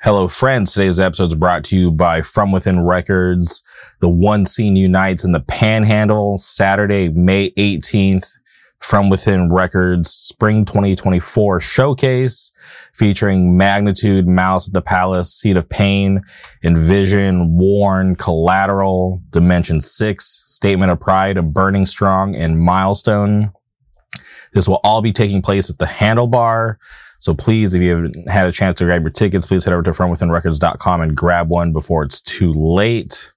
Hello, friends. Today's episode is brought to you by From Within Records. The One Scene unites in the Panhandle, Saturday, May 18th. From Within Records Spring 2024 showcase featuring Magnitude, Malice at the Palace, Seed of Pain, Envision, Warren, Collateral, Dimension 6, Statement of Pride, Burning Strong, and Milestone. This will all be taking place at the Handlebar. So please, if you haven't had a chance to grab your tickets, please head over to FromWithinRecords.com and grab one before it's too late.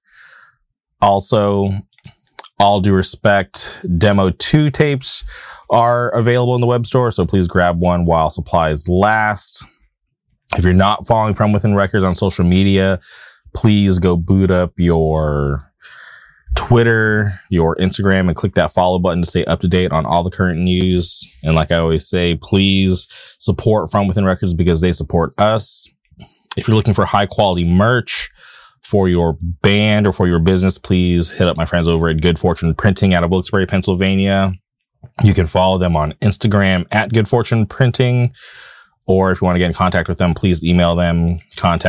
Also, all due respect, Demo 2 tapes are available in the web store, so please grab one while supplies last. If you're not following From Within Records on social media, please go boot up your Twitter, your Instagram, and click that follow button to stay up to date on all the current news. And like I always say, please support From Within Records because they support us. If you're looking for high quality merch for your band or for your business, please hit up my friends over at Good Fortune Printing out of Wilkes-Barre, Pennsylvania. You can follow them on Instagram at Good Fortune Printing. Or if you want to get in contact with them, please email them,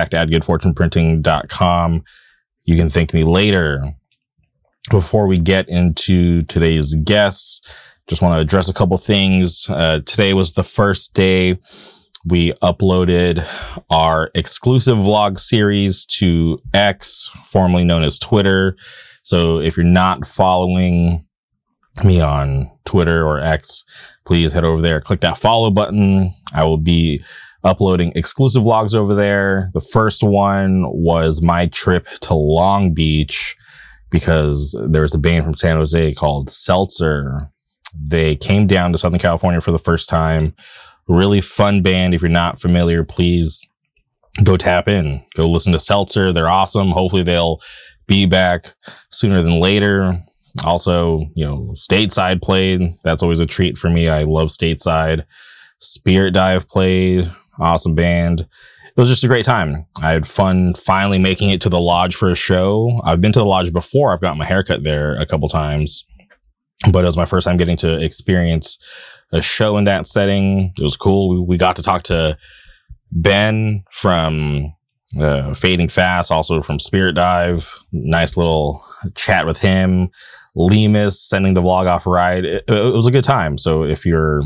contact@goodfortuneprinting.com. You can thank me later. Before we get into today's guests, just want to address a couple things. Today was the first day we uploaded our exclusive vlog series to X, formerly known as Twitter. So if you're not following me on Twitter or X, please head over there, click that follow button. I will be uploading exclusive vlogs over there. The first one was my trip to Long Beach, because there was a band from San Jose called Seltzer. They came down to Southern California for the first time. Really fun band. If you're not familiar, please go tap in. Go listen to Seltzer. They're awesome. Hopefully they'll be back sooner than later. Also, Stateside played. That's always a treat for me. I love Stateside. Spirit Dive played. Awesome band. It was just a great time. I had fun finally making it to the Lodge for a show. I've been to the Lodge before. I've gotten my haircut there a couple times, but it was my first time getting to experience a show in that setting. It was cool. We got to talk to Ben from Fading Fast, also from Spirit Dive. Nice little chat with him. Lemus sending the vlog off ride. It was a good time. So if you're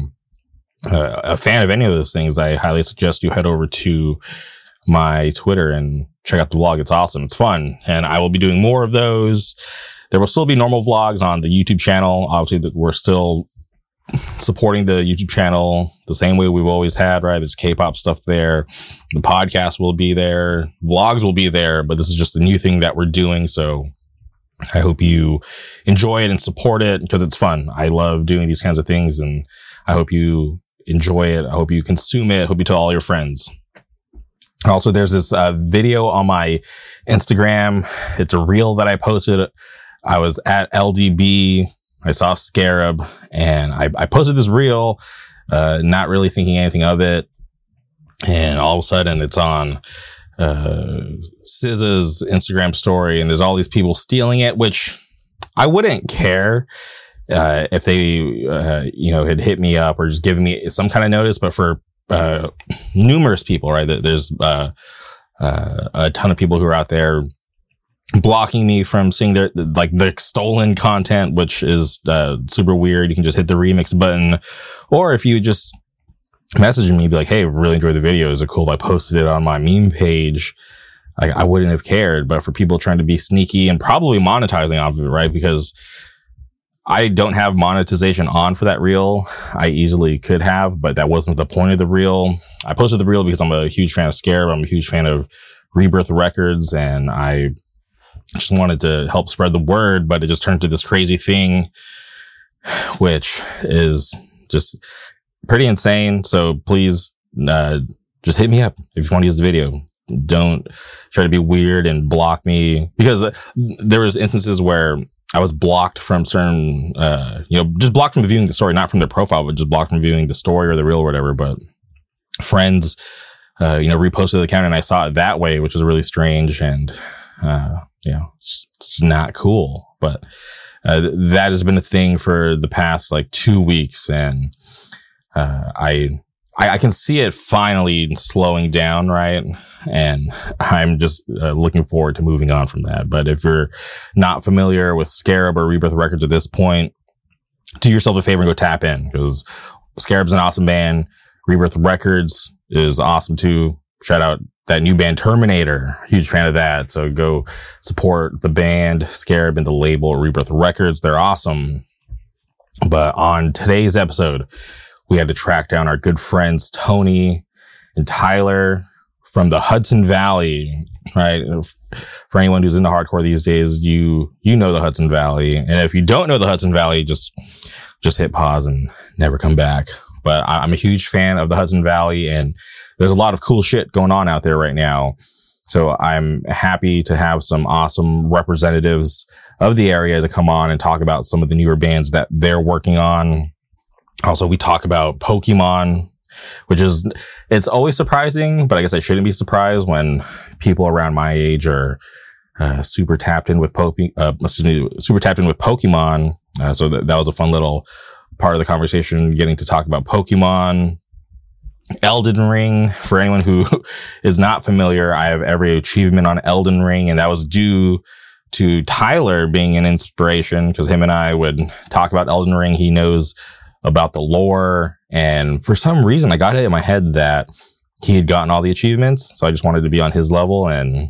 a fan of any of those things, I highly suggest you head over to my Twitter and check out the vlog. It's awesome. It's fun. And I will be doing more of those. There will still be normal vlogs on the YouTube channel. Obviously, we're still supporting the YouTube channel the same way we've always had, right? There's K-pop stuff there. The podcast will be there. Vlogs will be there, but this is just a new thing that we're doing. So I hope you enjoy it and support it because it's fun. I love doing these kinds of things, and I hope you enjoy it. I hope you consume it. I hope you tell all your friends. Also, there's this video on my Instagram. It's a reel that I posted. I was at LDB. I saw Scarab, and I posted this reel, not really thinking anything of it. And all of a sudden, it's on SZA's Instagram story, and there's all these people stealing it, which I wouldn't care if they, had hit me up or just given me some kind of notice. But for numerous people, right, there's a ton of people who are out there blocking me from seeing the stolen content, which is super weird. You can just hit the remix button, or if you just message me, be like, "Hey, really enjoyed the video. Is it cool if I posted it on my meme page?" I wouldn't have cared. But for people trying to be sneaky and probably monetizing off of it, right? Because I don't have monetization on for that reel. I easily could have, but that wasn't the point of the reel. I posted the reel because I'm a huge fan of Scarab. I'm a huge fan of Rebirth Records, and I just wanted to help spread the word, but it just turned to this crazy thing, which is just pretty insane. So please, just hit me up if you want to use the video. Don't try to be weird and block me, because there was instances where I was blocked from certain, just blocked from viewing the story, not from their profile, but just blocked from viewing the story or the reel or whatever. But friends, reposted the account, and I saw it that way, which is really strange. And, it's not cool, but, that has been a thing for the past 2 weeks. And, I I can see it finally slowing down, right? And I'm just looking forward to moving on from that. But if you're not familiar with Scarab or Rebirth Records at this point, do yourself a favor and go tap in, because Scarab's an awesome band. Rebirth Records is awesome too. Shout out that new band Terminator. Huge fan of that. So go support the band Scarab and the label Rebirth Records. They're awesome. But on today's episode, we had to track down our good friends Tony and Tyler from the Hudson Valley, right? For anyone who's into hardcore these days, you know the Hudson Valley. And if you don't know the Hudson Valley, just hit pause and never come back. But I'm a huge fan of the Hudson Valley, and there's a lot of cool shit going on out there right now. So I'm happy to have some awesome representatives of the area to come on and talk about some of the newer bands that they're working on. Also, we talk about Pokemon, which is, it's always surprising, but I guess I shouldn't be surprised when people around my age are super tapped in with super tapped in with Pokemon. So that was a fun little part of the conversation, getting to talk about Pokemon. Elden Ring, for anyone who is not familiar, I have every achievement on Elden Ring, and that was due to Tyler being an inspiration, because him and I would talk about Elden Ring. He knows about the lore, and for some reason I got it in my head that he had gotten all the achievements, so I just wanted to be on his level, and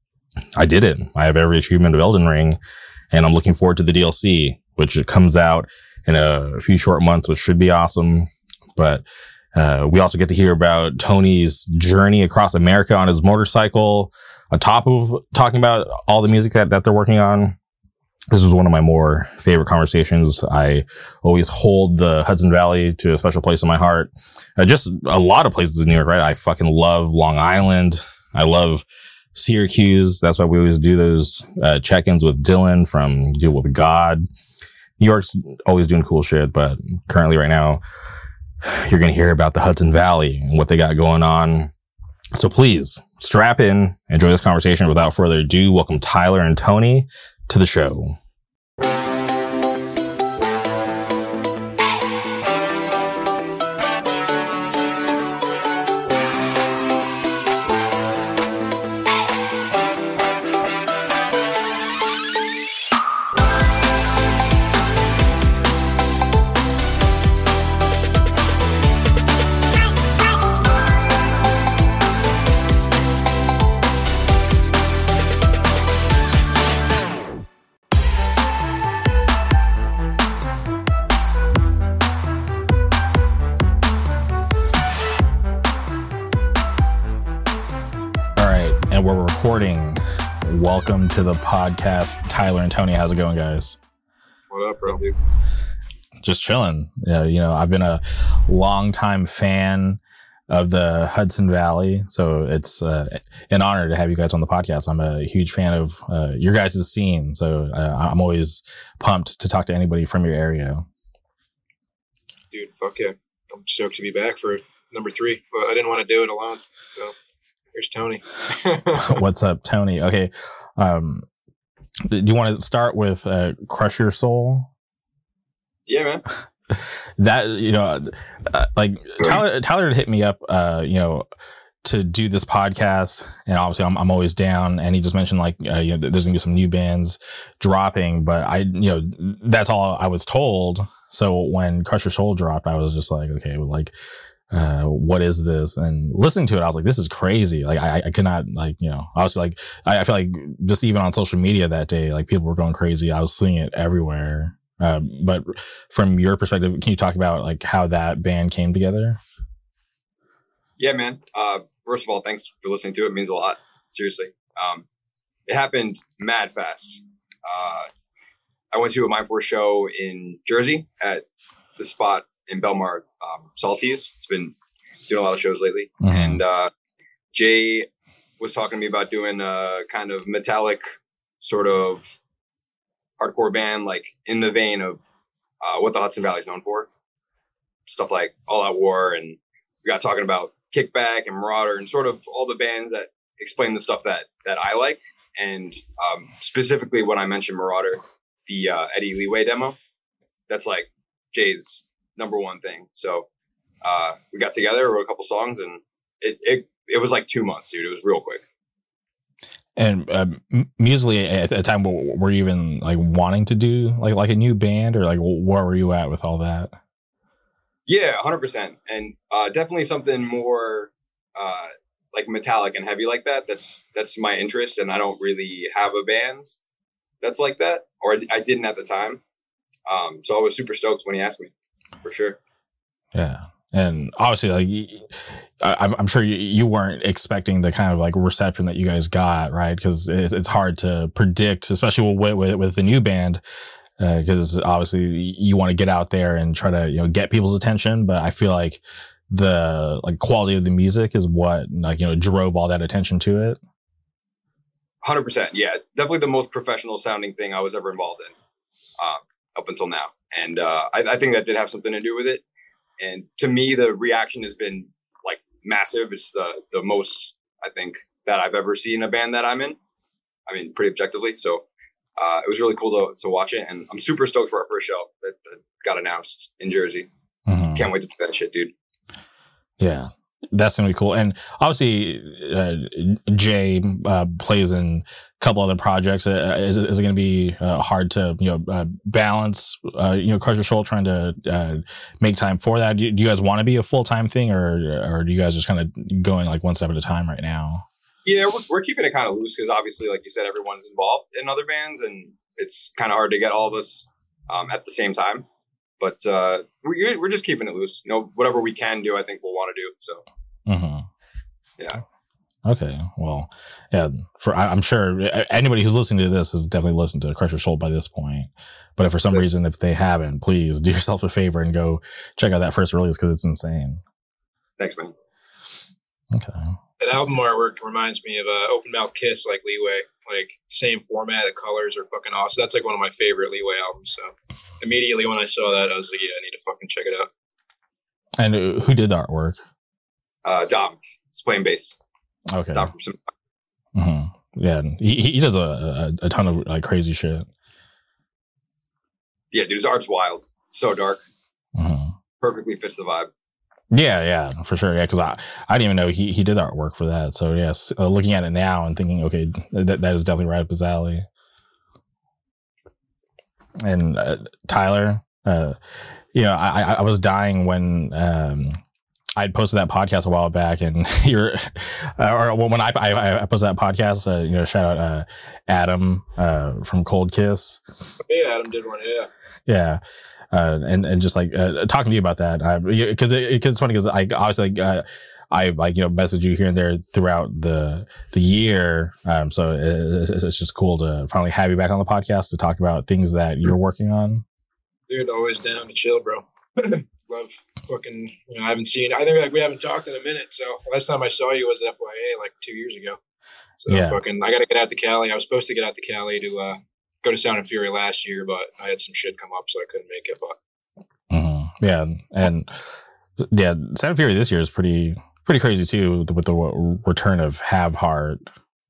I did it. I have every achievement of Elden Ring, and I'm looking forward to the DLC, which comes out in a few short months, which should be awesome. But we also get to hear about Tony's journey across America on his motorcycle, on top of talking about all the music that they're working on. This was one of my more favorite conversations. I always hold the Hudson Valley to a special place in my heart. Just a lot of places in New York, right? I fucking love Long Island. I love Syracuse. That's why we always do those check-ins with Dylan from Deal with God. New York's always doing cool shit, but currently right now, you're going to hear about the Hudson Valley and what they got going on. So please strap in, enjoy this conversation. Without further ado, welcome Tyler and Tony to the show. Welcome to the podcast, Tyler and Tony. How's it going, guys? What up, bro? Just chilling. Yeah, you know, I've been a longtime fan of the Hudson Valley, so it's an honor to have you guys on the podcast. I'm a huge fan of your guys' scene, so I'm always pumped to talk to anybody from your area. Dude, fuck yeah. I'm stoked to be back for number 3, but I didn't want to do it alone, so here's Tony. What's up, Tony? Okay. Do you want to start with Crush Your Soul? Yeah, man. That, you know, like Tyler hit me up, you know, to do this podcast, and obviously I'm always down. And he just mentioned like, you know, there's gonna be some new bands dropping, but you know, that's all I was told. So when Crush Your Soul dropped, I was just like, okay, well, like, what is this? And listening to it, I was like, this is crazy. Like, I could not, like, you know, I was like, I feel like just even on social media that day, like people were going crazy. I was seeing it everywhere. But from your perspective, can you talk about like how that band came together? Yeah, man. First of all, thanks for listening to it. It means a lot. Seriously. It happened mad fast. I went to a Mindforce show in Jersey at the spot in Belmar, Salties. It's been doing a lot of shows lately. Mm-hmm. And Jay was talking to me about doing a kind of metallic sort of hardcore band, like in the vein of what the Hudson Valley is known for. Stuff like All Out War, and we got talking about Kickback and Marauder and sort of all the bands that explain the stuff that I like. And specifically when I mentioned Marauder, the Eddie Leeway demo, that's like Jay's number one thing. So we got together, wrote a couple songs, and it was like 2 months, dude. It was real quick. And musically, at the time, were you even like wanting to do like a new band, or like where were you at with all that? Yeah, 100%, and definitely something more like metallic and heavy like that. That's my interest, and I don't really have a band that's like that, or I didn't at the time. So I was super stoked when he asked me, for sure. Yeah. And obviously, like, I'm sure you weren't expecting the kind of like reception that you guys got, right? Because it's hard to predict, especially with the new band, because obviously you want to get out there and try to get people's attention. But I feel like the like quality of the music is what like drove all that attention to it. 100%, yeah, definitely the most professional sounding thing I was ever involved in up until now, and I think that did have something to do with it. And to me, the reaction has been like massive. It's the most, I think, that I've ever seen a band that I'm in. I mean, pretty objectively. So it was really cool to watch it. And I'm super stoked for our first show that got announced in Jersey. Mm-hmm. Can't wait to do that shit, dude. Yeah, that's going to be cool. And obviously, Jay plays in a couple other projects. Is it going to be hard to balance Crush Your Soul, trying to make time for that? Do you guys want to be a full-time thing, or do you guys just kind of going like one step at a time right now? Yeah, we're keeping it kind of loose because obviously, like you said, everyone's involved in other bands, and it's kind of hard to get all of us at the same time. But we're just keeping it loose. Whatever we can do, I think we'll want to do. So. Mm-hmm. Yeah. Okay. Well, yeah. I'm sure anybody who's listening to this has definitely listened to Crush Your Soul by this point. But if for some reason, if they haven't, please do yourself a favor and go check out that first release because it's insane. Thanks, man. Okay. That album artwork reminds me of Open Mouth Kiss, like Leeway. Like same format, the colors are fucking awesome. That's like one of my favorite Leeway albums. So immediately when I saw that, I was like, yeah, I need to fucking check it out. And who did the artwork? Dom. He's playing bass. Okay. Dom from mm-hmm. Yeah, he does a ton of like crazy shit. Yeah, dude, his art's wild. So dark. Mm-hmm. Perfectly fits the vibe. Yeah, for sure. Yeah, because I didn't even know he did the artwork for that. So yes, looking at it now and thinking, okay, that is definitely right up his alley. And Tyler, I was dying when I'd posted that podcast a while back, and when I posted that podcast, shout out Adam from Cold Kiss. Yeah, Adam did one. Yeah. Yeah. And just like talking to you about that, because it's funny because I obviously I message you here and there throughout the year, so it's just cool to finally have you back on the podcast to talk about things that you're working on. Dude, always down to chill, bro. Love fucking. I haven't seen. I think like we haven't talked in a minute. So last time I saw you was FYA like 2 years ago. So yeah. I got to get out to Cali. I was supposed to get out to Cali to go to Sound and Fury last year, but I had some shit come up, so I couldn't make it. But yeah, and yeah, Sound and Fury this year is pretty crazy too, with the return of Have Heart.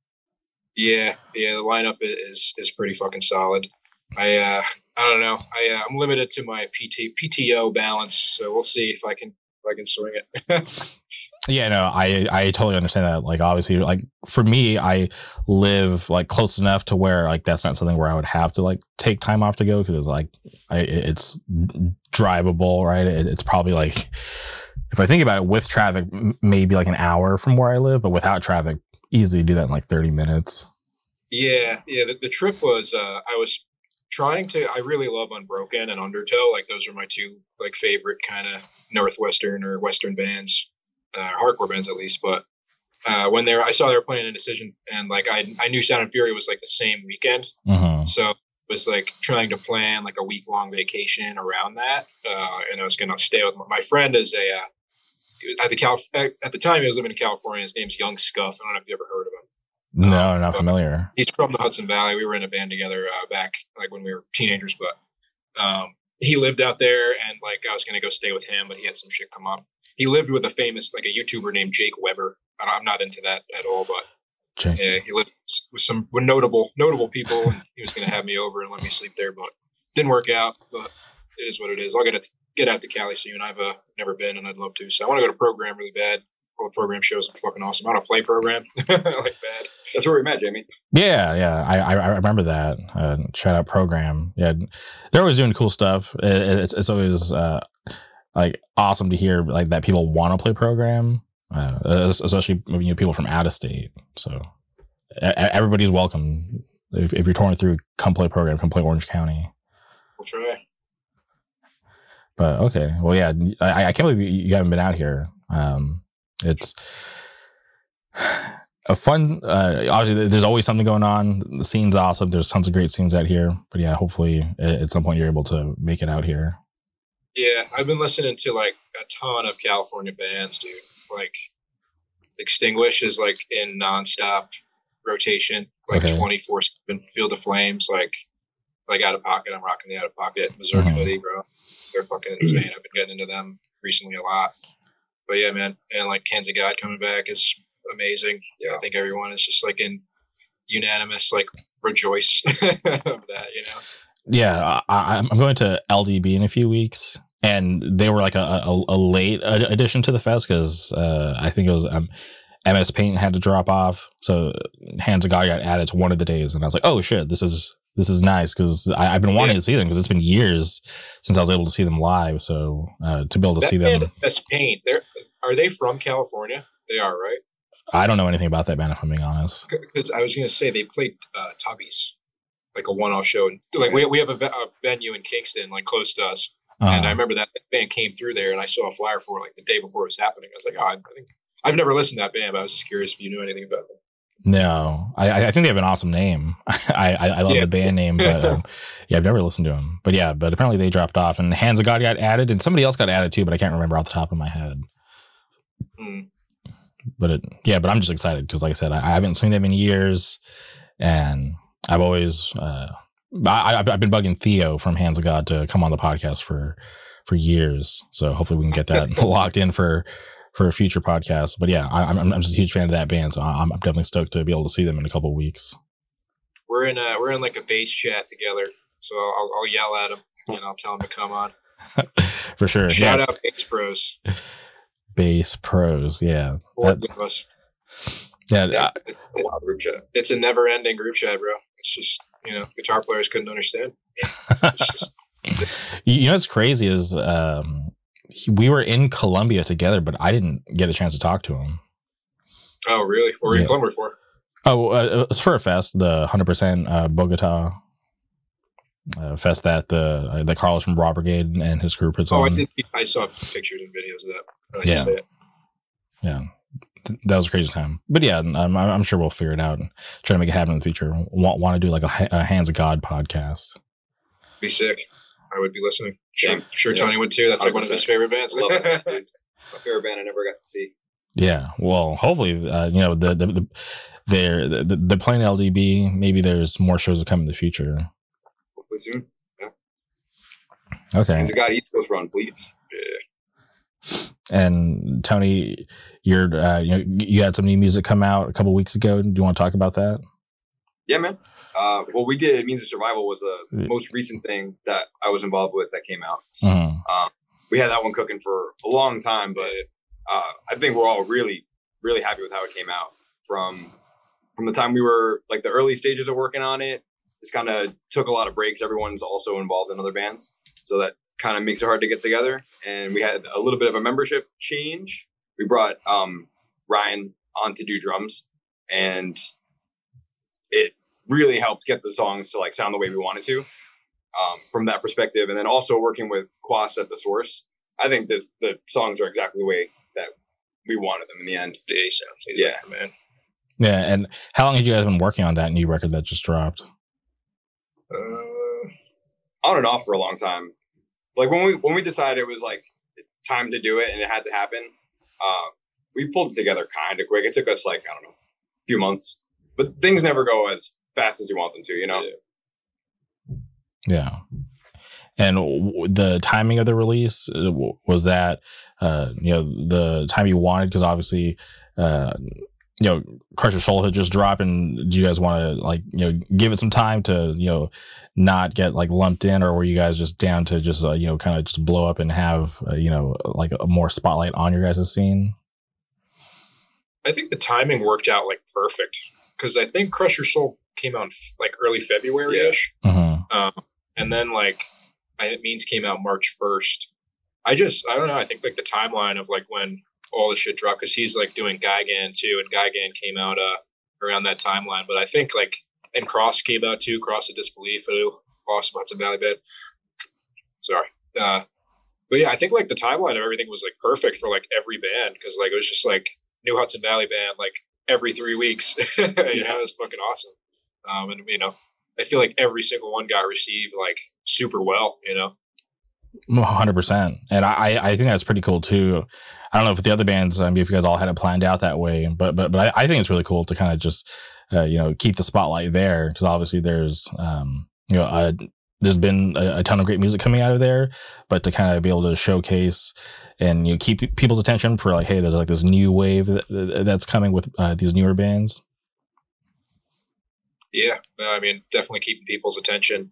Yeah, the lineup is pretty fucking solid. I don't know. I'm limited to my PTO balance, so we'll see if I can swing it. Yeah, no, I totally understand that. Like, obviously, like for me, I live like close enough to where like that's not something where I would have to like take time off to go because it's like it's drivable, right? It's probably like, if I think about it, with traffic, maybe like an hour from where I live, but without traffic, easily do that in like 30 minutes. Yeah. The trip was I was trying to. I really love Unbroken and Undertow. Like those are my two like favorite kind of Northwestern or Western bands. Hardcore bands at least, but when I saw they were playing Indecision, and like I knew Sound and Fury was like the same weekend, so it was like trying to plan like a week-long vacation around that, and I was gonna stay with my friend as at the time he was living in California. His name's Young Scuff. I don't know if you ever heard of him. No, not familiar. He's from the Hudson Valley. We were in a band together back like when we were teenagers, but he lived out there, and like I was gonna go stay with him, but he had some shit come up. He lived with a famous, like a YouTuber named Jake Weber. I'm not into that at all, but yeah, he lived with some notable people, and he was going to have me over and let me sleep there, but didn't work out. But it is what it is. I'll get get out to Cali soon. I've never been, and I'd love to. So I want to go to Program really bad. All the program shows are fucking awesome. I want to play Program like bad. That's where we met, Jamie. Yeah. I remember that. Shout out Program. Yeah, they're always doing cool stuff. It's always like awesome to hear like that people want to play Program, especially people from out of state. So everybody's welcome. If you're touring through, come play Program. Come play Orange County. We'll try. But okay, well, yeah, I can't believe you haven't been out here. It's a fun. Obviously, there's always something going on. The scene's awesome. There's tons of great scenes out here. But yeah, hopefully at some point you're able to make it out here. Yeah, I've been listening to like a ton of California bands, dude. Like Extinguish is like in nonstop rotation, like 24/7. Field of Flames, like Out of Pocket. I'm rocking the Out of Pocket. Berserk Hoodie, bro. They're fucking insane. I've been getting into them recently a lot. But yeah, man, and like Hands of God coming back is amazing. Yeah, I think everyone is just like in unanimous like rejoice of that, you know. Yeah, I'm going to LDB in a few weeks, and they were like a late addition to the fest because I think it was MS Paint had to drop off, so Hands of God got added to one of the days, and I was like, oh shit, this is nice because I've been wanting to see them because it's been years since I was able to see them live. So to be able to see them, MS Paint, are they from California? They are, right? I don't know anything about that band if I'm being honest. Because I was going to say they played Tubby's, like a one-off show. Like we have a venue in Kingston, like close to us, and I remember that band came through there, and I saw a flyer for it, like the day before it was happening. I was like, oh, I think I've never listened to that band, but I was just curious if you knew anything about them. No, I think they have an awesome name. I love the band name, but yeah, I've never listened to them. But yeah, but apparently they dropped off, and Hands of God got added, and somebody else got added too, but I can't remember off the top of my head. But but I'm just excited because, like I said, I haven't seen them in years, and I've always I've been bugging Theo from Hands of God to come on the podcast for years. So hopefully we can get that locked in for a future podcast. But yeah, I'm just a huge fan of that band, so I'm definitely stoked to be able to see them in a couple of weeks. We're in like a bass chat together, so I'll yell at him and I'll tell him to come on. For sure. Shout out Bass Pros. Bass Pros, yeah. It's a wild group chat. It's a never-ending group chat, bro. It's just guitar players couldn't understand. It's just, what's crazy is we were in Colombia together, but I didn't get a chance to talk to him. Oh, really? What were you in Colombia for? Oh, it was for a fest, the 100% Bogota fest that the Carlos from Raw Brigade and his crew puts on. I saw pictures and videos of that. Yeah, that was a crazy time. But yeah, I'm sure we'll figure it out and try to make it happen in the future. Want to do like a Hands of God podcast? Be sick. I would be listening. Sure, Tony would too. That's like one of his favorite bands. Love it, dude. My favorite band I never got to see. Yeah, well, hopefully, they're playing LDB. Maybe there's more shows to come in the future. Hopefully soon. Yeah. Okay. Hands of God East Coast run, please. Yeah. And Tony, you had some new music come out a couple weeks ago. Do you want to talk about that? Yeah, man. Well, we did Means of Survival was the most recent thing that I was involved with that came out. We had that one cooking for a long time, but I think we're all really, really happy with how it came out. From the time we were like the early stages of working on it, it's kind of took a lot of breaks. Everyone's also involved in other bands, so that kind of makes it hard to get together. And we had a little bit of a membership change. We brought Ryan on to do drums, and it really helped get the songs to like sound the way we wanted to from that perspective. And then also working with Quas at the Source, I think that the songs are exactly the way that we wanted them in the end. They sound man. Yeah, and how long had you guys been working on that new record that just dropped? On and off for a long time. Like when we decided it was like time to do it and it had to happen, we pulled it together kind of quick. It took us like, I don't know, a few months, but things never go as fast as you want them to, Yeah. And the timing of the release, was that, the time you wanted? Because obviously, Crush Your Soul had just dropped, and do you guys want to like, give it some time to, not get like lumped in, or were you guys just down to just, kind of just blow up and have, like a more spotlight on your guys' scene? I think the timing worked out like perfect, because I think Crush Your Soul came out like early February-ish. Yeah. And then like Means came out March 1st. I don't know. I think like the timeline of like when all the shit dropped, because he's like doing Gigan too, and Gigan came out around that timeline. But I think like, and Cross came out too, Cross of Disbelief, awesome Hudson Valley band. Sorry. But yeah, I think like the timeline of everything was like perfect for like every band, because like it was just like new Hudson Valley band like every 3 weeks. It was fucking awesome. And I feel like every single one got received like super well, 100%. And I think that's pretty cool too. I don't know if the other bands, if you guys all had it planned out that way, but I think it's really cool to kind of just, keep the spotlight there, because obviously there's, there's been a ton of great music coming out of there, but to kind of be able to showcase and keep people's attention for like, hey, there's like this new wave that's coming with these newer bands. Yeah, I mean, definitely keeping people's attention.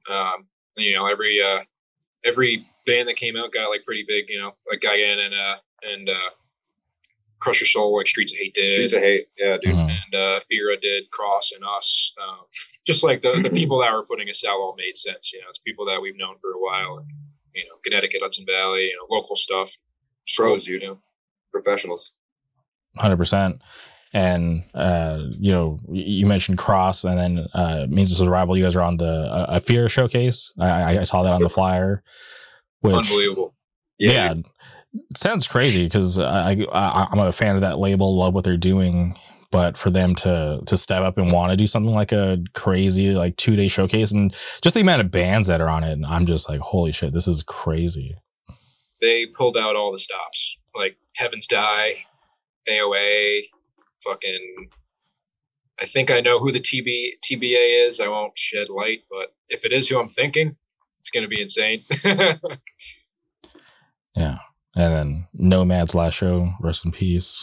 Every band that came out got like pretty big, like Gigan and Crush Your Soul, like Streets of Hate did. Streets of Hate, yeah, dude. Mhm. And Fira did, Cross and us. Just like the people that were putting us out all made sense. It's people that we've known for a while. And, Connecticut, Hudson Valley, local stuff. Pros, professionals. 100%. And, you mentioned Cross, and then Means of Survival. You guys are on the Fear showcase. I saw that on the flyer. Which, unbelievable. Yeah. It sounds crazy, because I'm a fan of that label, love what they're doing. But for them to step up and want to do something like a crazy, like 2-day showcase, and just the amount of bands that are on it, and I'm just like, holy shit, this is crazy. They pulled out all the stops, like Heavens Die, AOA, fucking. I think I know who the TBA is. I won't shed light, but if it is who I'm thinking, it's going to be insane. Yeah. And then Nomad's last show, rest in peace.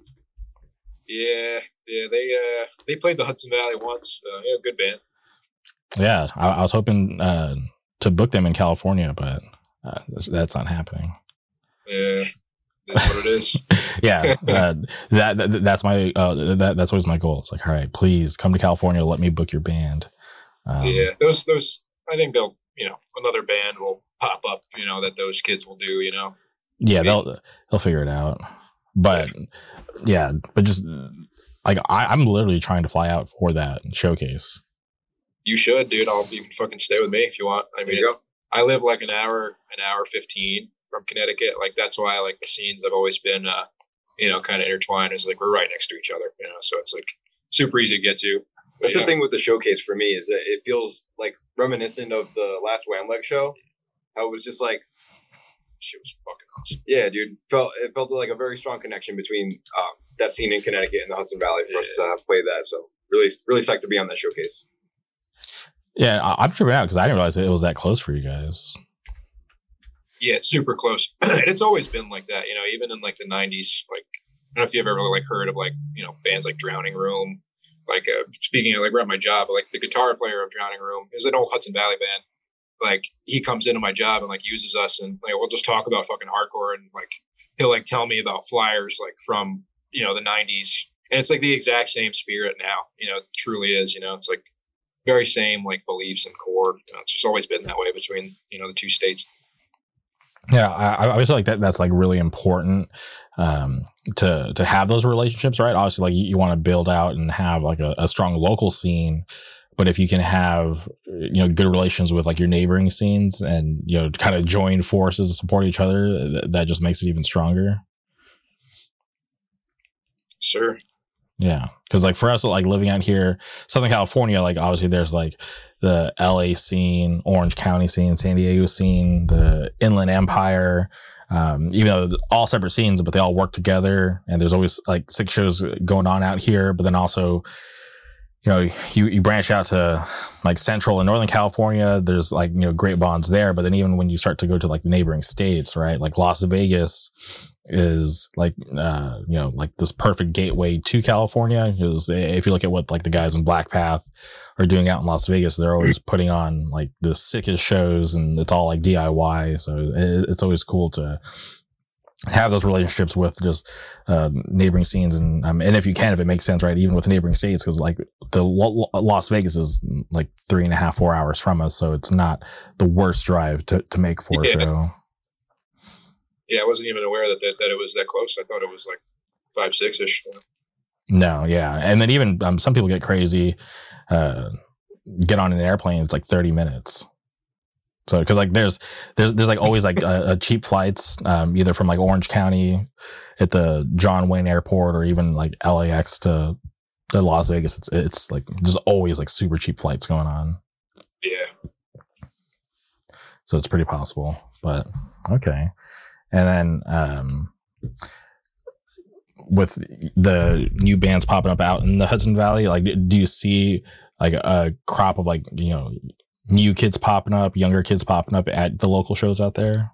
Yeah, they played the Hudson Valley once. Good band. Yeah, I was hoping to book them in California, but that's not happening. Yeah, that's what it is. Yeah, that's my that's always my goal. It's like, all right, please come to California, let me book your band. Yeah, those I think they'll another band will pop up. That those kids will do. Yeah, they'll figure it out. But yeah, but just like I'm literally trying to fly out for that showcase. You should, dude. You can fucking stay with me if you want. I mean, I live like an hour 15 from Connecticut. Like that's why like the scenes have always been, kind of intertwined. Is like we're right next to each other. So it's like super easy to get to. That's the thing with the showcase for me, is that it feels like reminiscent of the last Wham Leg show. How it was just like. Shit was fucking awesome. Yeah, dude. It felt like a very strong connection between that scene in Connecticut and the Hudson Valley for us to play that. So really psyched to be on that showcase. Yeah, I'm tripping out because I didn't realize it was that close for you guys. Yeah, it's super close. And it's always been like that, even in like the 90s. Like, I don't know if you've ever really like heard of like, bands like Drowning Room. Like, speaking of like, we're at my job, but like the guitar player of Drowning Room is an old Hudson Valley band. Like he comes into my job and like uses us, and like we'll just talk about fucking hardcore, and like he'll like tell me about flyers like from the 90s, and it's like the exact same spirit now. It truly is. It's like very same like beliefs and core. It's just always been that way between the two states. Yeah, I always feel like that's like really important to have those relationships, right? Obviously, like you want to build out and have like a strong local scene. But if you can have, good relations with like your neighboring scenes and, kind of join forces to support each other, that just makes it even stronger. Sure. Yeah. Cause like for us, like living out here, Southern California, like obviously there's like the LA scene, Orange County scene, San Diego scene, the Inland Empire, even though all separate scenes, but they all work together, and there's always like 6 shows going on out here. But then also, you branch out to like Central and Northern California, there's like, great bonds there. But then even when you start to go to like the neighboring states, right? Like Las Vegas is like, like this perfect gateway to California. Because if you look at what like the guys in Black Path are doing out in Las Vegas, they're always putting on like the sickest shows, and it's all like DIY. So it's always cool to have those relationships with just neighboring scenes, and if you can, if it makes sense, right, even with neighboring states, because like the Las Vegas is like 3.5-4 hours from us, so it's not the worst drive to make for a show. Yeah, I wasn't even aware that it was that close. I thought it was like 5-6-ish. No, yeah, and then even some people get crazy, get on an airplane. It's like 30 minutes. So, because like there's like always like cheap flights, either from like Orange County at the John Wayne Airport, or even like LAX to Las Vegas. It's like there's always like super cheap flights going on. Yeah. So it's pretty possible, but okay. And then with the new bands popping up out in the Hudson Valley, like do you see like a crop of like new kids popping up, younger kids popping up at the local shows out there?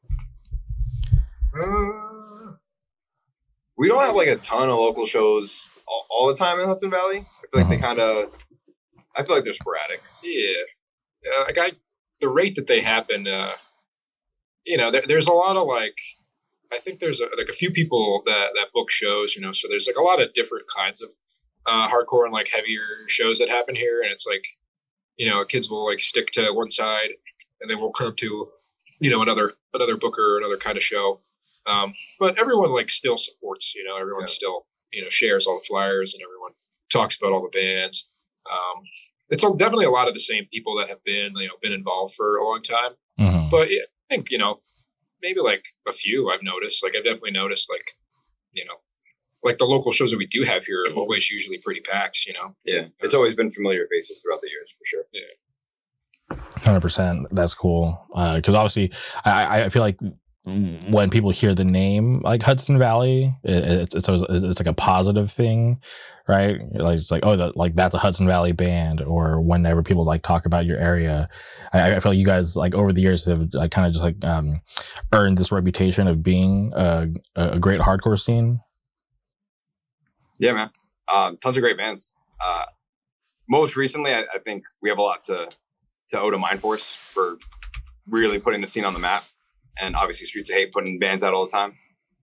We don't have like a ton of local shows all the time in Hudson Valley. I feel like I feel like they're sporadic. Yeah. The rate that they happen, there's a lot of like, I think there's a few people that book shows, so there's like a lot of different kinds of hardcore and like heavier shows that happen here. And it's like, kids will like stick to one side and then we'll come to, another booker, another kind of show. But everyone like still supports, everyone still, shares all the flyers, and everyone talks about all the bands. It's definitely a lot of the same people that have been involved for a long time. Mm-hmm. But I think, maybe like a few I've noticed, like I've definitely noticed like, like the local shows that we do have here are always usually pretty packed, Yeah. It's always been familiar faces throughout the years, for sure. Yeah. 100%. That's cool. Cause obviously I feel like when people hear the name like Hudson Valley, it's like a positive thing, right? Like it's like, oh, that's a Hudson Valley band. Or whenever people like talk about your area, I feel like you guys like over the years have like kind of just like earned this reputation of being a great hardcore scene. Yeah, man. Tons of great bands. Most recently, I think we have a lot to owe to Mindforce for really putting the scene on the map. And obviously Streets of Hate putting bands out all the time.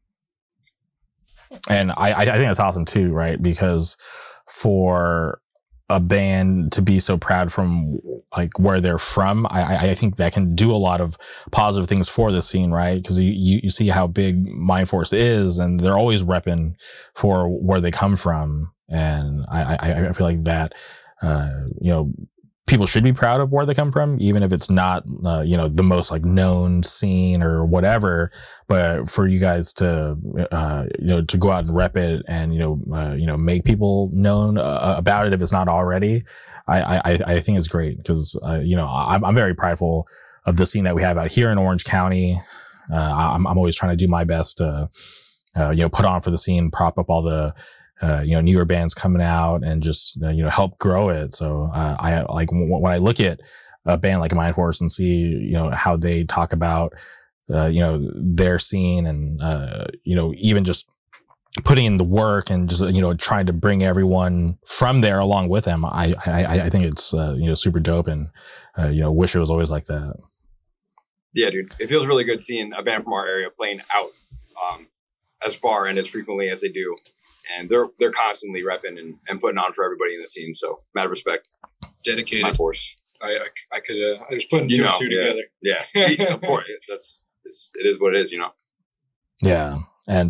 And I think that's awesome too, right? Because for a band to be so proud from like where they're from, I think that can do a lot of positive things for the scene, right? Because you see how big Mindforce is, and they're always repping for where they come from. And I feel like that, people should be proud of where they come from, even if it's not, the most like known scene or whatever. But for you guys to, to go out and rep it and, make people known about it if it's not already, I think it's great because, I'm very prideful of the scene that we have out here in Orange County. I'm always trying to do my best to, put on for the scene, prop up all the, newer bands coming out and just, help grow it. So, I like when I look at a band like Mindforce and see, how they talk about, their scene and, even just putting in the work and just, trying to bring everyone from there along with them. I think it's, super dope, and, wish it was always like that. Yeah, dude. It feels really good seeing a band from our area playing out, as far and as frequently as they do. And they're constantly repping and putting on for everybody in the scene. So mad respect. Dedicated. Mindforce. I could I was putting two and two together. Yeah. Of course. It is what it is, Yeah. And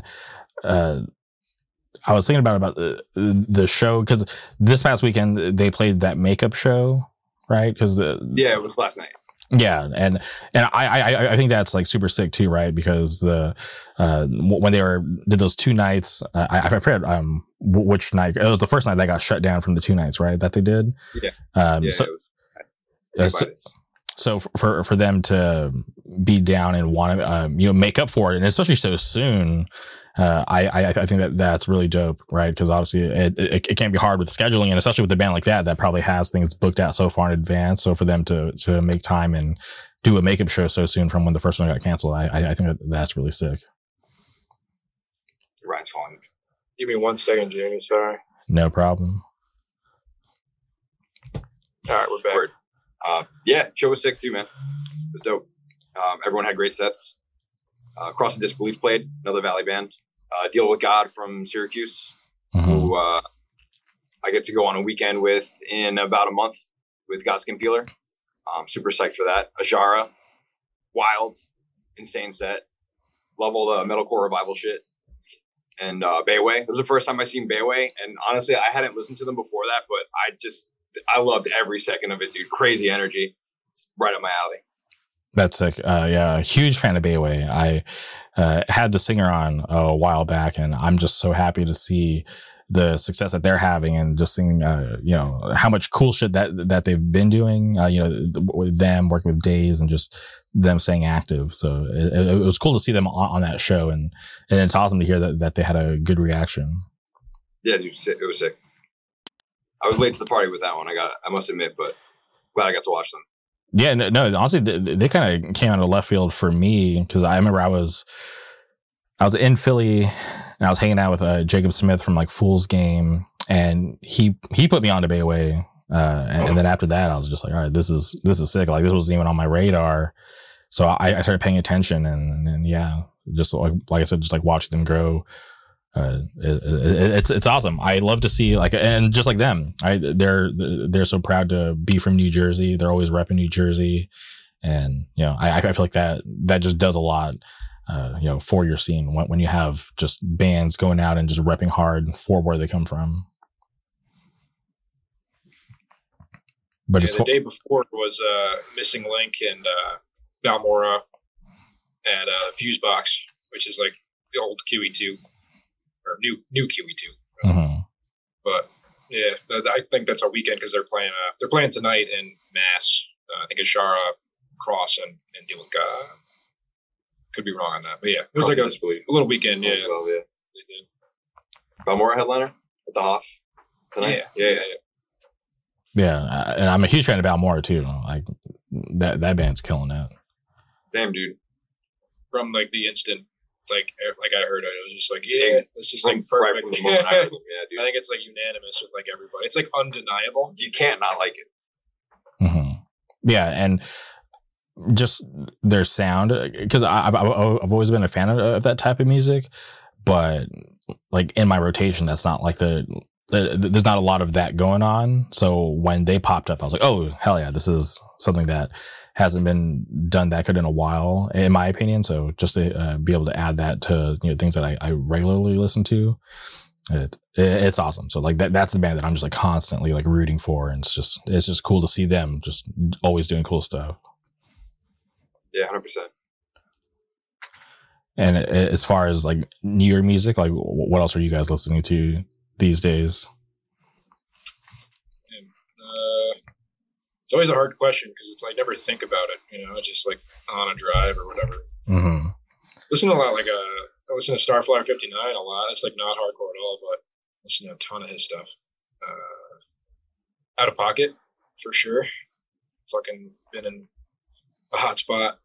I was thinking about the show, because this past weekend they played that makeup show, right? Because it was last night. Yeah, and I think that's like super sick too, right? Because when they did those 2 nights, I forget which night. It was the first night that got shut down from the 2 nights, right? That they did. Yeah. So for them to be down and want to make up for it, and especially so soon, I think that's really dope, right? Because obviously it can be hard with scheduling, and especially with a band like that probably has things booked out so far in advance. So for them to make time and do a makeup show so soon from when the first one got canceled, I think that's really sick. Ryan's calling. Give me 1 second, Jamie. Sorry. No problem. All right, we're back. Word. Yeah, show was sick too, man. It was dope. Everyone had great sets. Cross and Disbelief played, another Valley band. Deal with God from Syracuse, who I get to go on a weekend with in about a month with Godskin Peeler. Super psyched for that. Ashara, wild, insane set. Love all the metalcore revival shit. And Bayway. It was the first time I seen Bayway, and honestly, I hadn't listened to them before that, but I loved every second of it, dude. Crazy energy. It's right up my alley. That's sick. Yeah, huge fan of Bayway. I had the singer on a while back, and I'm just so happy to see the success that they're having, and just seeing, how much cool shit that they've been doing. With them working with Days and just them staying active. So it was cool to see them on that show, and it's awesome to hear that they had a good reaction. Yeah, dude, it was sick. I was late to the party with that one. I must admit, but glad I got to watch them. Yeah, no, honestly, they kind of came out of left field for me, because I remember I was in Philly and I was hanging out with Jacob Smith from like Fool's Game, and he put me on to Bayway, and then after that I was just like, all right, this is sick. Like, this wasn't even on my radar, so I started paying attention, and yeah, just like I said, just like watching them grow. It's awesome. I love to see, like, and just like them, they're so proud to be from New Jersey. They're always repping New Jersey, and I feel like that just does a lot, for your scene when you have just bands going out and just repping hard for where they come from. But the day before was Missing Link and Balmora at Fusebox, which is like the old QE2. Or new QE2, but yeah, I think that's a weekend because they're playing tonight in Mass. I think Ashara, Cross, and Deal with God. Could be wrong on that, but yeah, it was like a little weekend. Yeah, well, yeah, they did. Balmora headliner at the Hoff tonight. Yeah. And I'm a huge fan of Balmora too. Like that band's killing it. Damn, dude. From like the instant. Like I heard it, was just like, yeah, this is like perfect. Right from the moment yeah, dude. I think it's like unanimous with like everybody. It's like undeniable. You can't not like it. Yeah, and just their sound, because I've always been a fan of that type of music, but like in my rotation, that's not like there's not a lot of that going on. So when they popped up, I was like, oh hell yeah, this is something that hasn't been done that good in a while, in my opinion. So just to be able to add that to things that I regularly listen to, it's awesome. So like that's the band that I'm just like constantly like rooting for, and it's just cool to see them just always doing cool stuff. Yeah, 100%. And as far as like newer music, like what else are you guys listening to these days? It's always a hard question because it's like I never think about it, just like on a drive or whatever. Listen to a lot, like I listen to Starflyer 59 a lot. It's like not hardcore at all, but I listen to a ton of his stuff. Out of Pocket for sure. Fucking been in a hot spot.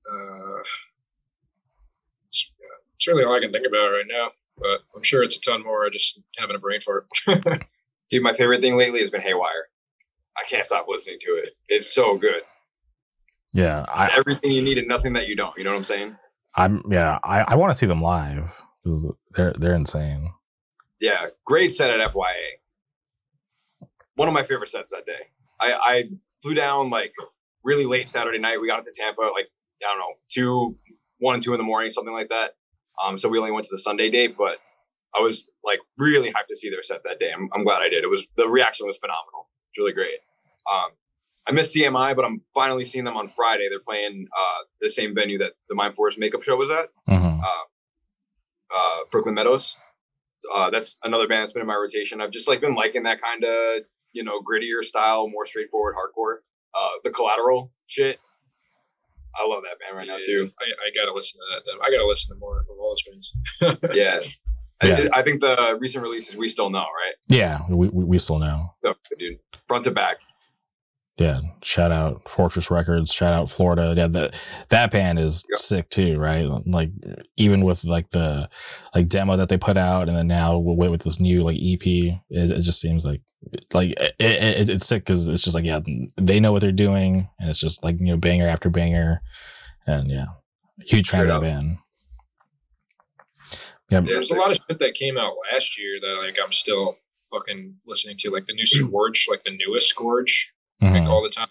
It's really all I can think about right now, but I'm sure it's a ton more. I just having a brain fart. Dude, my favorite thing lately has been Haywire. I can't stop listening to it. It's so good. Yeah. It's everything you need and nothing that you don't. You know what I'm saying? I want to see them live because they're insane. Yeah. Great set at FYA. One of my favorite sets that day. I flew down like really late Saturday night. We got into Tampa like, I don't know, 1 and 2 in the morning, something like that. So we only went to the Sunday date, but I was like really hyped to see their set that day. I'm glad I did. The reaction was phenomenal. It's really great. I missed CMI, but I'm finally seeing them on Friday. They're playing the same venue that the Mind Force makeup show was at, Brooklyn Meadows. That's another band that's been in my rotation. I've just like been liking that kind of grittier style, more straightforward hardcore. The Collateral shit. I love that band right now too. I gotta listen to that. I gotta listen to more of Wallace bands. Yeah. Yeah. I think the recent releases We Still Know, right? Yeah, we still know. So, dude, front to back. Yeah, shout out Fortress Records, shout out Florida. Yeah, that band is sick too, right? Like even with like the like demo that they put out, and then now with this new like EP, it just seems like it's sick because it's just like, yeah, they know what they're doing, and it's just like, you know, banger after banger, and yeah, huge fan of that band. Yeah, there's a lot of shit that came out last year that like I'm still fucking listening to, like the new Scourge, like the newest Scourge, like all the time.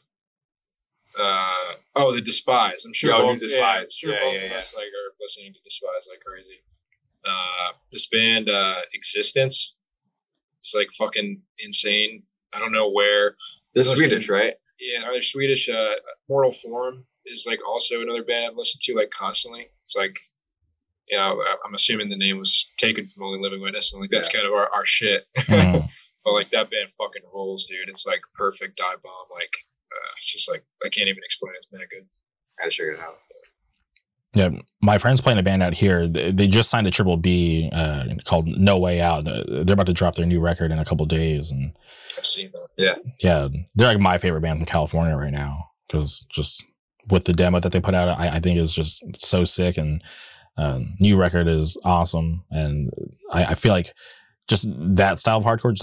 The Despise. I'm sure both of us like are listening to Despise like crazy. This band Existence is like fucking insane. I don't know where. They're Swedish, right? Yeah, they're Swedish. Mortal Form is like also another band I've listened to like constantly. It's like, you know, I'm assuming the name was taken from Only Living Witness, and like that's kind of our shit. But like that band fucking rolls, dude. It's like perfect dive bomb. Like it's just like I can't even explain it. It's not good. I gotta check it out. Yeah, my friend's playing a band out here. They just signed a Triple B called No Way Out. They're about to drop their new record in a couple days, and I've seen that. Yeah, they're like my favorite band from California right now because just with the demo that they put out, I think is just so sick, and new record is awesome, and I feel like just that style of hardcore,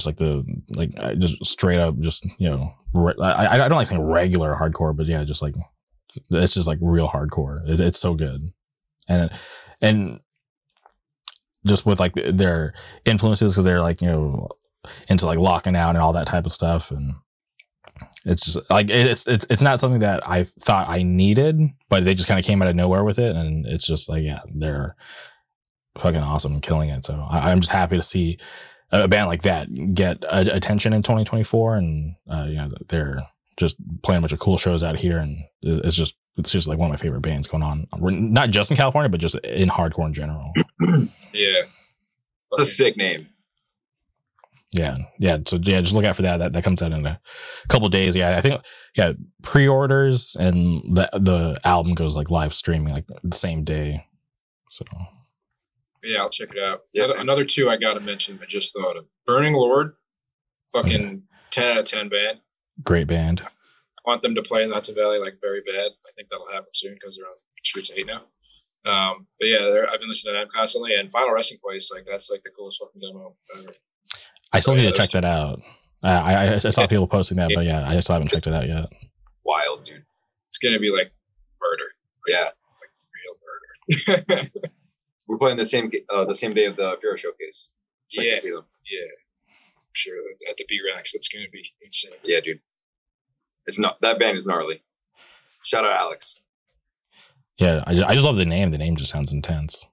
just straight up, just, you know, I don't like saying regular hardcore, but yeah, just like it's just like real hardcore. It's so good, and just with like their influences, because they're like, you know, into like Locking Out and all that type of stuff, and it's just like it's not something that I thought I needed, but they just kind of came out of nowhere with it, and it's just like, yeah, they're fucking awesome and killing it. So I'm just happy to see a band like that get attention in 2024, and you know, they're just playing a bunch of cool shows out here, and it's just like one of my favorite bands going on. We're not just in California, but just in hardcore in general. Yeah, that's a sick name. Yeah. So yeah, just look out for that. That comes out in a couple of days. Yeah, I think pre-orders, and the album goes like live streaming like the same day. So yeah, I'll check it out. Another two I got to mention. I just thought of Burning Lord. Fucking 10 out of 10 band. Great band. I want them to play in Hudson Valley like very bad. I think that'll happen soon because they're on Streets of Hate now. But yeah, I've been listening to them constantly, and Final Resting Place, like that's like the coolest fucking demo ever. I still need to check that out. I saw people posting that, but yeah, I still haven't checked it out yet. Wild, dude. It's gonna be like murder. Yeah, like real murder. We're playing the same day of the Pure Showcase. So yeah, to see them. Yeah. Sure, at the B-Rax, that's gonna be insane. Yeah, dude. It's not, that band is gnarly. Shout out Alex. Yeah, I just love the name. The name just sounds intense.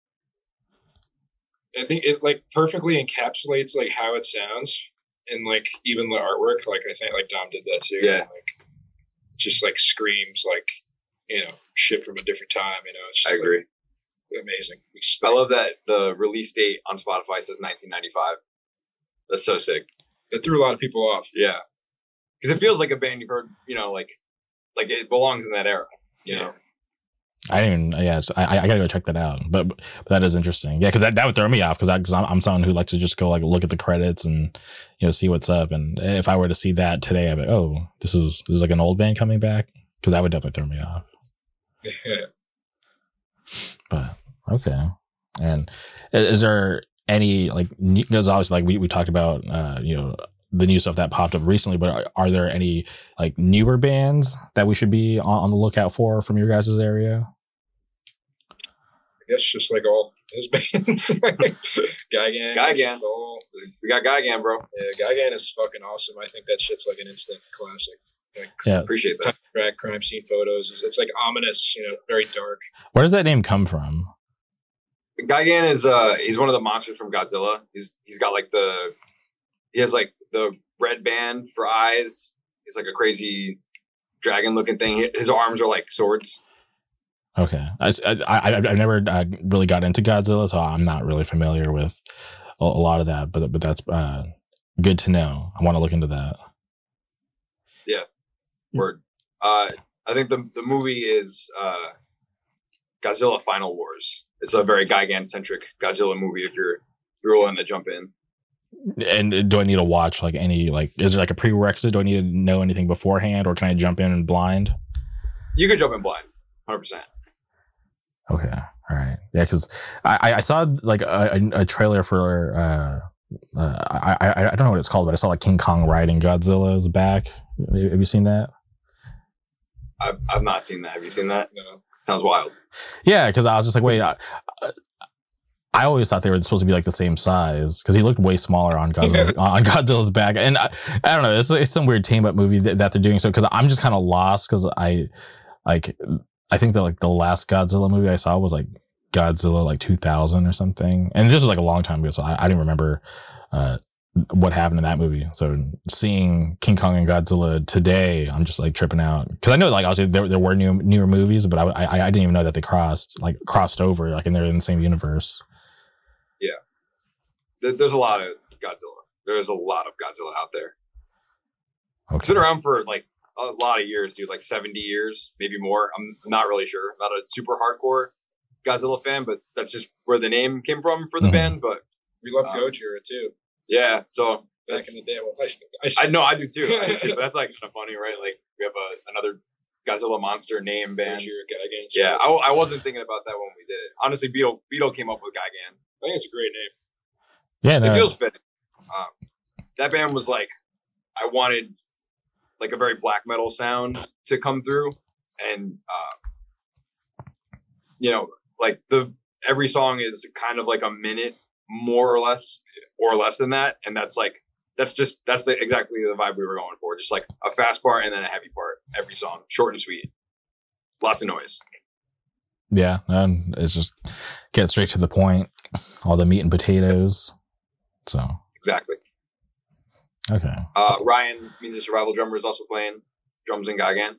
I think it like perfectly encapsulates like how it sounds, and like even the artwork. Like I think like Dom did that too. Yeah. Like just like screams like, you know, shit from a different time. You know, it's just, I agree. Like, amazing. I love that the release date on Spotify says 1995. That's so sick. It threw a lot of people off. Yeah, because it feels like a band you've heard. You know, like it belongs in that era. You know. I didn't even, I gotta go check that out. But that is interesting. Yeah, because that would throw me off because I'm someone who likes to just go like look at the credits and, you know, see what's up. And if I were to see that today, I'd be like, oh, this is like an old band coming back, because that would definitely throw me off. Yeah. But okay. And is there any like, because obviously like we talked about you know, the new stuff that popped up recently, but are there any like newer bands that we should be on the lookout for from your guys' area? I guess just like all his bands. Gigan. We got Gigan, bro. Yeah, Gigan is fucking awesome. I think that shit's like an instant classic. Like, yeah, appreciate that. Track crime scene photos. It's like ominous, you know, very dark. Where does that name come from? Gigan is he's one of the monsters from Godzilla. He's got like he has like the red band for eyes. He's like a crazy dragon looking thing. His arms are like swords. Okay, I've never really got into Godzilla, so I'm not really familiar with a lot of that. But that's good to know. I want to look into that. Yeah, word. I I think the movie is Godzilla Final Wars. It's a very Gigan-centric Godzilla movie if you're willing to jump in. And do I need to watch like any, like, is there like a prerequisite? Do I need to know anything beforehand, or can I jump in blind? You can jump in blind, 100%. Okay, all right, yeah, because I saw like a trailer for I don't know what it's called, but I saw like King Kong riding Godzilla's back. Have you seen that? I've not seen that. Have you seen that? No. Sounds wild. Yeah, because I was just like, wait. I always thought they were supposed to be like the same size, because he looked way smaller on Godzilla's back, and I don't know. It's some weird team up movie that they're doing. So because I'm just kind of lost, because I think that like the last Godzilla movie I saw was like Godzilla like 2000 or something, and this was like a long time ago, so I didn't remember what happened in that movie. So seeing King Kong and Godzilla today, I'm just like tripping out, because I know like obviously there were newer movies, but I didn't even know that they crossed over, like, and they're in the same universe. Yeah, there's a lot of Godzilla. There's a lot of Godzilla out there. Okay. It's been around for like a lot of years, dude, like 70 years, maybe more. I'm not really sure. I'm not a super hardcore Godzilla fan, but that's just where the name came from for the band. But we love Gojira too. Yeah, so back in the day, well, I know I do too. But that's like kind of funny, right? Like we have another Godzilla monster name band. Gojira, Gigan. Yeah, I wasn't thinking about that when we did it. Honestly, Beetle came up with Gigan. I think it's a great name. Yeah, no. It feels fit. That band was like, I wanted like a very black metal sound to come through, and like every song is kind of like a minute more or less than that, and that's exactly the vibe we were going for. Just like a fast part and then a heavy part every song, short and sweet, lots of noise. Yeah, and it's just get straight to the point, all the meat and potatoes. So exactly. Okay. Ryan, Means of Survival drummer, is also playing drums in Gigan.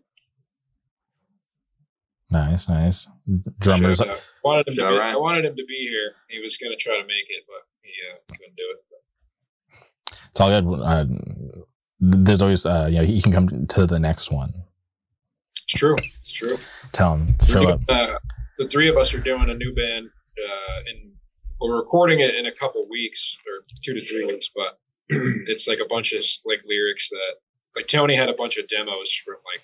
Nice. Drummers. I wanted him to be here. He was going to try to make it, but he couldn't do it. It's all good. There's always, he can come to the next one. It's true. Tell him. Show up. The three of us are doing a new band, and we're recording it in a couple weeks, or 2 to 3 weeks, but it's like a bunch of like lyrics that, like, Tony had a bunch of demos from like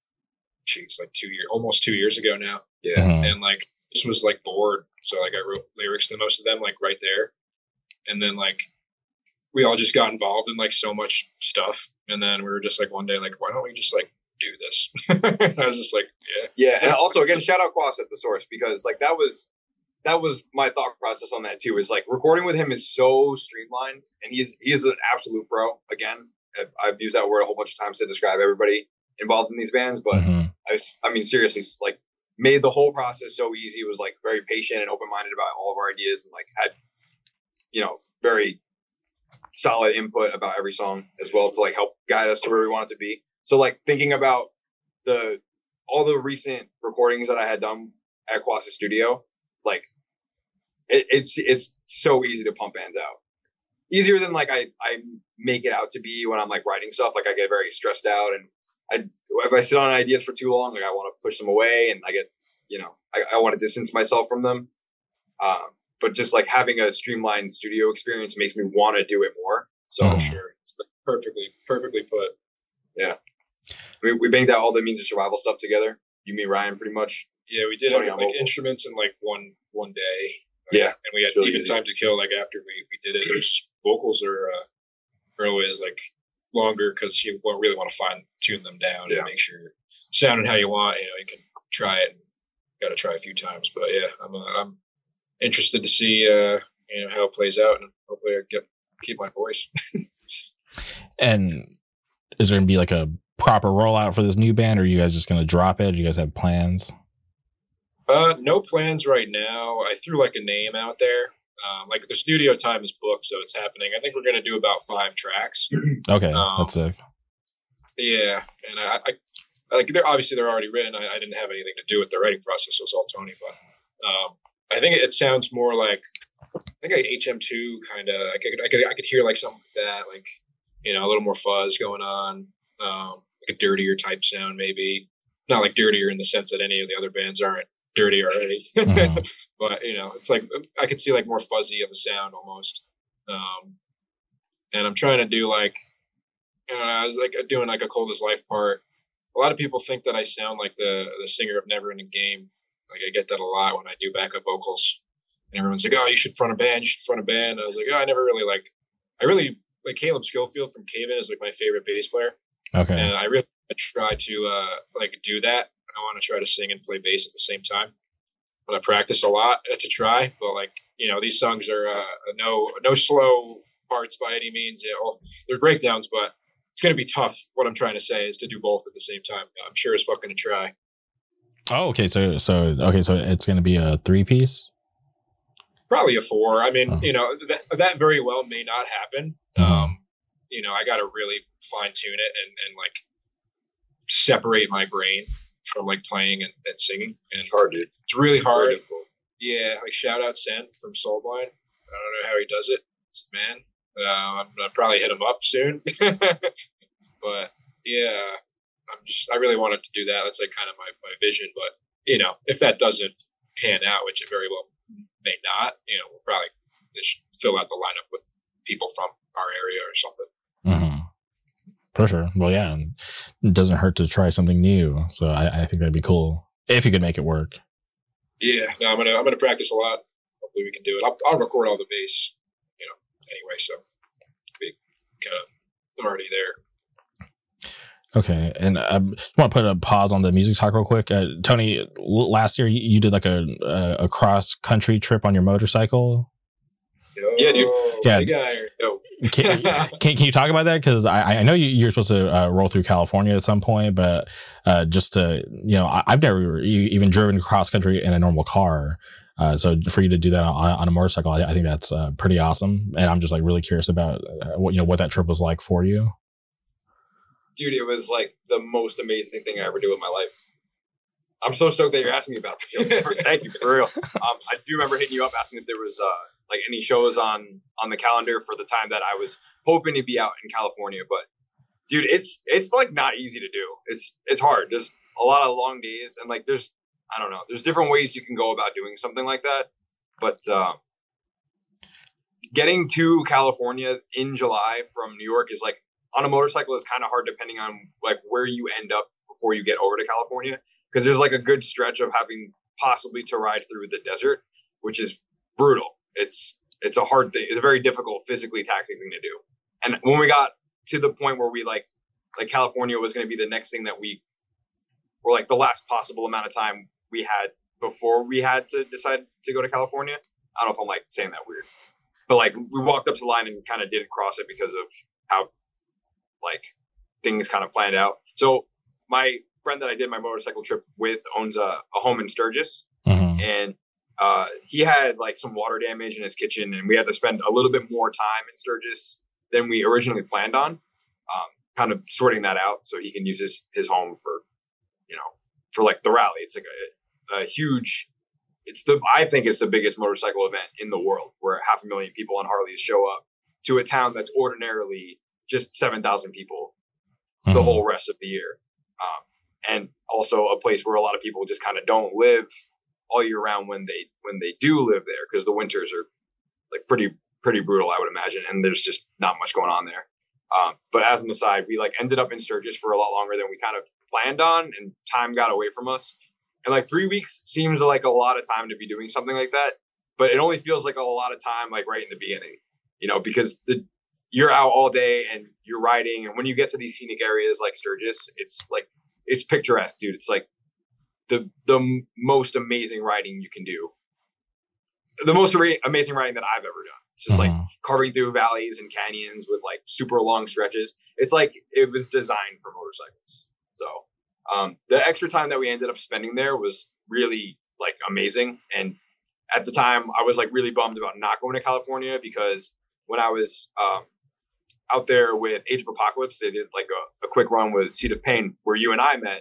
almost 2 years ago now. Yeah. Mm-hmm. And like this was like bored, so like I wrote lyrics to most of them like right there, and then like we all just got involved in like so much stuff, and then we were just like one day like, why don't we just like do this? I was just like, yeah. And also, again, shout out Quas at the Source, because like that was my thought process on that too, is like recording with him is so streamlined, and he is an absolute pro. Again, I've used that word a whole bunch of times to describe everybody involved in these bands, but I mean, seriously, like made the whole process so easy. Was like very patient and open-minded about all of our ideas, and like had, very solid input about every song as well to like help guide us to where we want it to be. So like thinking about all the recent recordings that I had done at Quas Studio, like it's so easy to pump bands out. Easier than like I make it out to be when I'm like writing stuff. Like I get very stressed out, and if I sit on ideas for too long, like I want to push them away, and I get, I want to distance myself from them. But just like having a streamlined studio experience makes me want to do it more. So sure, it's perfectly put. Yeah, we banged out all the Means of Survival stuff together. You, me, Ryan, pretty much. Yeah, we did have like instruments in like one day. Yeah, and we had really even easy. Time to kill. Like after we did it, vocals are always like longer because you won't really want to tune them down and make sure sounding how you want. You can try it. Got to try a few times, but yeah, I'm interested to see how it plays out, and hopefully I keep my voice. And is there gonna be like a proper rollout for this new band, or are you guys just gonna drop it? Do you guys have plans? No plans right now. I threw like a name out there. Like the studio time is booked, so it's happening. I think we're gonna do about 5 tracks. Okay, that's sick. Yeah, and I like they're already written. I didn't have anything to do with the writing process. It was all Tony, but I think it sounds more like like HM2 kind of. I could hear like something like that, like a little more fuzz going on, like a dirtier type sound maybe. not like dirtier in the sense that any of the other bands aren't dirty already. Mhm. But it's like I could see like more fuzzy of a sound almost. And I'm trying to do like, I was like doing like a Cold as Life part. A lot of people think that I sound like the singer of Never Ending Game. Like I get that a lot when I do backup vocals, and everyone's like, "Oh, you should front a band. You should front a band." I was like, "Oh, I never really like. I really like Caleb Schofield from Cave In is like my favorite bass player, Okay. and I really try to like do that. I want to try to sing and play bass at the same time. But I practice a lot to try. But like these songs are no slow parts by any means. They're breakdowns, but it's going to be tough. What I'm trying to say is to do both at the same time. I'm sure as fuck going to try. Oh, okay. So it's going to be a 3-piece. Probably a 4. I mean, that very well may not happen. I got to really fine tune it and like separate my brain from like playing and singing. And It's hard, dude. it's really hard. Yeah, like shout out Sen from Soulblind. I don't know how he does it. He's the man. I'm gonna probably hit him up soon. But yeah, I really wanted to do that. That's like kind of my vision. But if that doesn't pan out, which it very well may not, we'll probably just fill out the lineup with people from our area or something. Mm-hmm. For sure. Well, yeah, it doesn't hurt to try something new. So I think that'd be cool if you could make it work. Yeah, no, I'm gonna practice a lot. Hopefully we can do it. I'll record all the bass, anyway. So be kind of already there. Okay, and I just want to put a pause on the music talk real quick. Tony, last year you did like a cross country trip on your motorcycle. Yeah, dude. Yeah. Big guy. Yo. Can you talk about that? Because I know you're supposed to roll through California at some point, but just to I've never even driven cross country in a normal car. So for you to do that on a motorcycle, I think that's pretty awesome. And I'm just like really curious about what that trip was like for you. Dude, it was like the most amazing thing I ever do in my life. I'm so stoked that you're asking me about this. Thank you, for real. I do remember hitting you up asking if there was like any shows on the calendar for the time that I was hoping to be out in California. But dude, it's like not easy to do. It's hard. There's a lot of long days, and like there's different ways you can go about doing something like that. But getting to California in July from New York is like, on a motorcycle, is kind of hard depending on like where you end up before you get over to California, because there's like a good stretch of having possibly to ride through the desert, which is brutal. It's a hard thing. It's a very difficult, physically taxing thing to do. And when we got to the point where we like California was going to be the next thing that we were like the last possible amount of time we had before we had to decide to go to California. I don't know if I'm like saying that weird, but like we walked up to the line and kind of didn't cross it because of how like things kind of planned out. So my friend that I did my motorcycle trip with owns a home in Sturgis, and he had like some water damage in his kitchen, and we had to spend a little bit more time in Sturgis than we originally planned on, kind of sorting that out so he can use his home for like the rally. It's like a huge, I think it's the biggest motorcycle event in the world, where 500,000 people on Harleys show up to a town that's ordinarily just 7,000 people the whole rest of the year. And also a place where a lot of people just kind of don't live all year round when they do live there, because the winters are like pretty brutal, I would imagine. And there's just not much going on there. But as an aside, we like ended up in Sturgis for a lot longer than we kind of planned on, and time got away from us. And like 3 weeks seems like a lot of time to be doing something like that, but it only feels like a lot of time like right in the beginning, because you're out all day and you're riding. And when you get to these scenic areas like Sturgis, it's picturesque, dude. It's like the most amazing riding you can do. The most amazing riding that I've ever done. It's just like carving through valleys and canyons with like super long stretches. It's like it was designed for motorcycles. So the extra time that we ended up spending there was really like amazing. And at the time I was like really bummed about not going to California, because when I was out there with Age of Apocalypse, they did like a quick run with Seed of Pain where you and I met.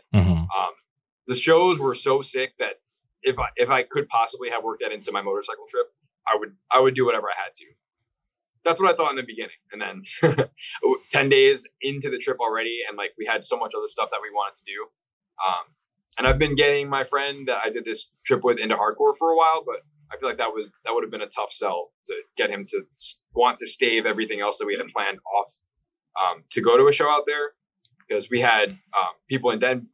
The shows were so sick that if I could possibly have worked that into my motorcycle trip, I would do whatever I had to. That's what I thought in the beginning. And then 10 days into the trip already, and like we had so much other stuff that we wanted to do. And I've been getting my friend that I did this trip with into hardcore for a while, but I feel like that would have been a tough sell to get him to want to stave everything else that we had planned off to go to a show out there, because we had people in Denver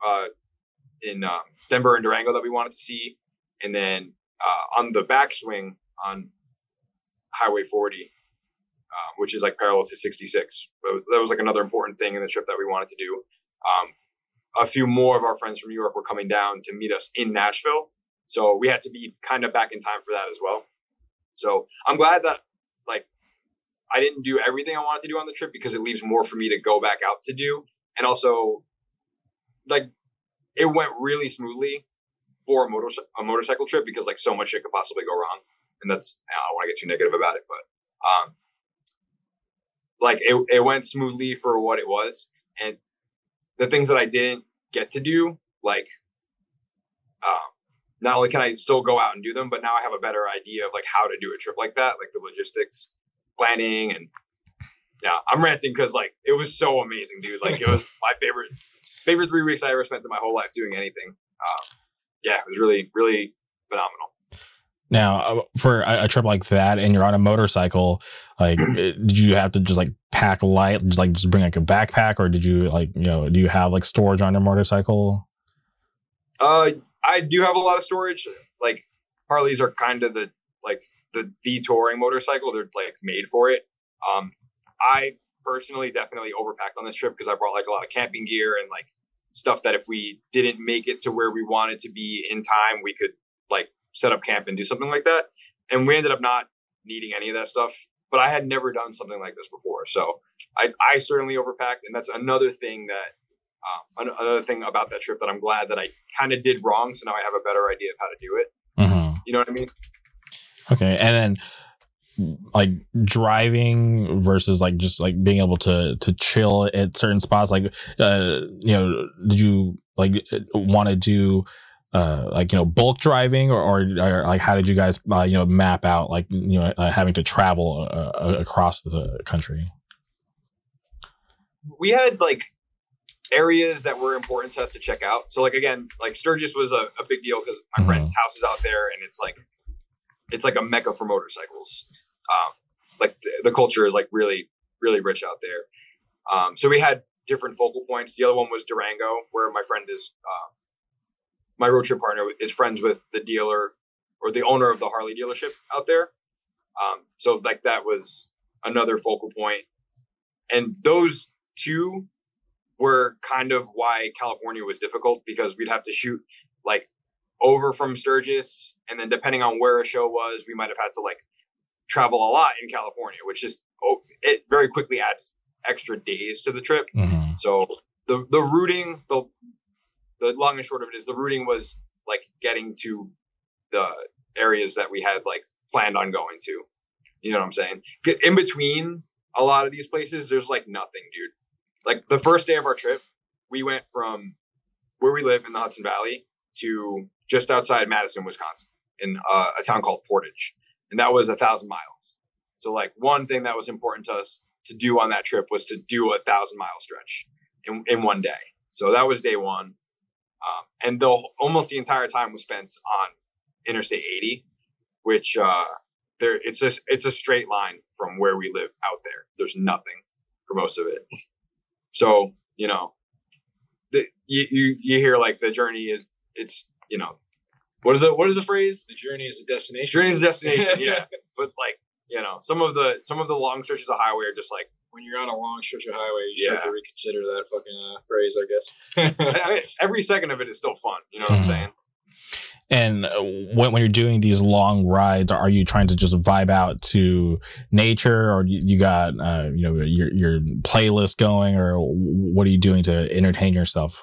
and Durango that we wanted to see, and then on the backswing on Highway 40, which is like parallel to 66. That was like another important thing in the trip that we wanted to do. A few more of our friends from New York were coming down to meet us in Nashville, so we had to be kind of back in time for that as well. So I'm glad that like I didn't do everything I wanted to do on the trip, because it leaves more for me to go back out to do. And also, like, it went really smoothly for a motorcycle trip, because like so much shit could possibly go wrong. And that's, I don't want to get too negative about it, but like it went smoothly for what it was. And the things that I didn't get to do, like, not only can I still go out and do them, but now I have a better idea of like how to do a trip like that, like the logistics, planning, and yeah, I'm ranting because like it was so amazing, dude. Like it was my favorite 3 weeks I ever spent in my whole life doing anything. Yeah, it was really, really phenomenal. Now, for a trip like that, and you're on a motorcycle, like, did you have to just like pack light, just bring like a backpack, or did you like, do you have like storage on your motorcycle? I do have a lot of storage. Like Harleys are kind of the touring motorcycle. They're like made for it. I personally definitely overpacked on this trip, because I brought like a lot of camping gear and like stuff that if we didn't make it to where we wanted to be in time, we could like set up camp and do something like that. And we ended up not needing any of that stuff, but I had never done something like this before. So I certainly overpacked. And that's another thing about that trip that I'm glad that I kind of did wrong. So now I have a better idea of how to do it. Mm-hmm. You know what I mean? Okay. And then like driving versus like just like being able to chill at certain spots, like, did you like want to do bulk driving, or like how did you guys map out like having to travel across the country? We had like areas that were important to us to check out. So like again, like Sturgis was a big deal because my friend's house is out there, and it's like a mecca for motorcycles. Like the culture is like really, really rich out there. So we had different focal points. The other one was Durango, where my friend is, my road trip partner is friends with the dealer or the owner of the Harley dealership out there. So like that was another focal point. And those two were kind of why California was difficult, because we'd have to shoot like over from Sturgis, and then depending on where a show was, we might have had to like travel a lot in California, which just it very quickly adds extra days to the trip. Mm-hmm. So the routing, the long and short of it is the routing was like getting to the areas that we had like planned on going to. You know what I'm saying? In between a lot of these places, there's like nothing, dude. Like the first day of our trip, we went from where we live in the Hudson Valley to just outside Madison, Wisconsin, in a town called Portage. And that was 1,000 miles. So like one thing that was important to us to do on that trip was to do 1,000-mile stretch in one day. So that was day one. And almost the entire time was spent on Interstate 80, which it's a straight line from where we live out there. There's nothing for most of it. So, you hear like the journey it's what is the phrase? The journey is a destination. Journey is a destination. Yeah. But like, some of the long stretches of highway are just like, when you're on a long stretch of highway, you should reconsider that fucking phrase, I guess. I mean, every second of it is still fun. You know what I'm saying? And when you're doing these long rides, are you trying to just vibe out to nature, or you got your playlist going, or what are you doing to entertain yourself?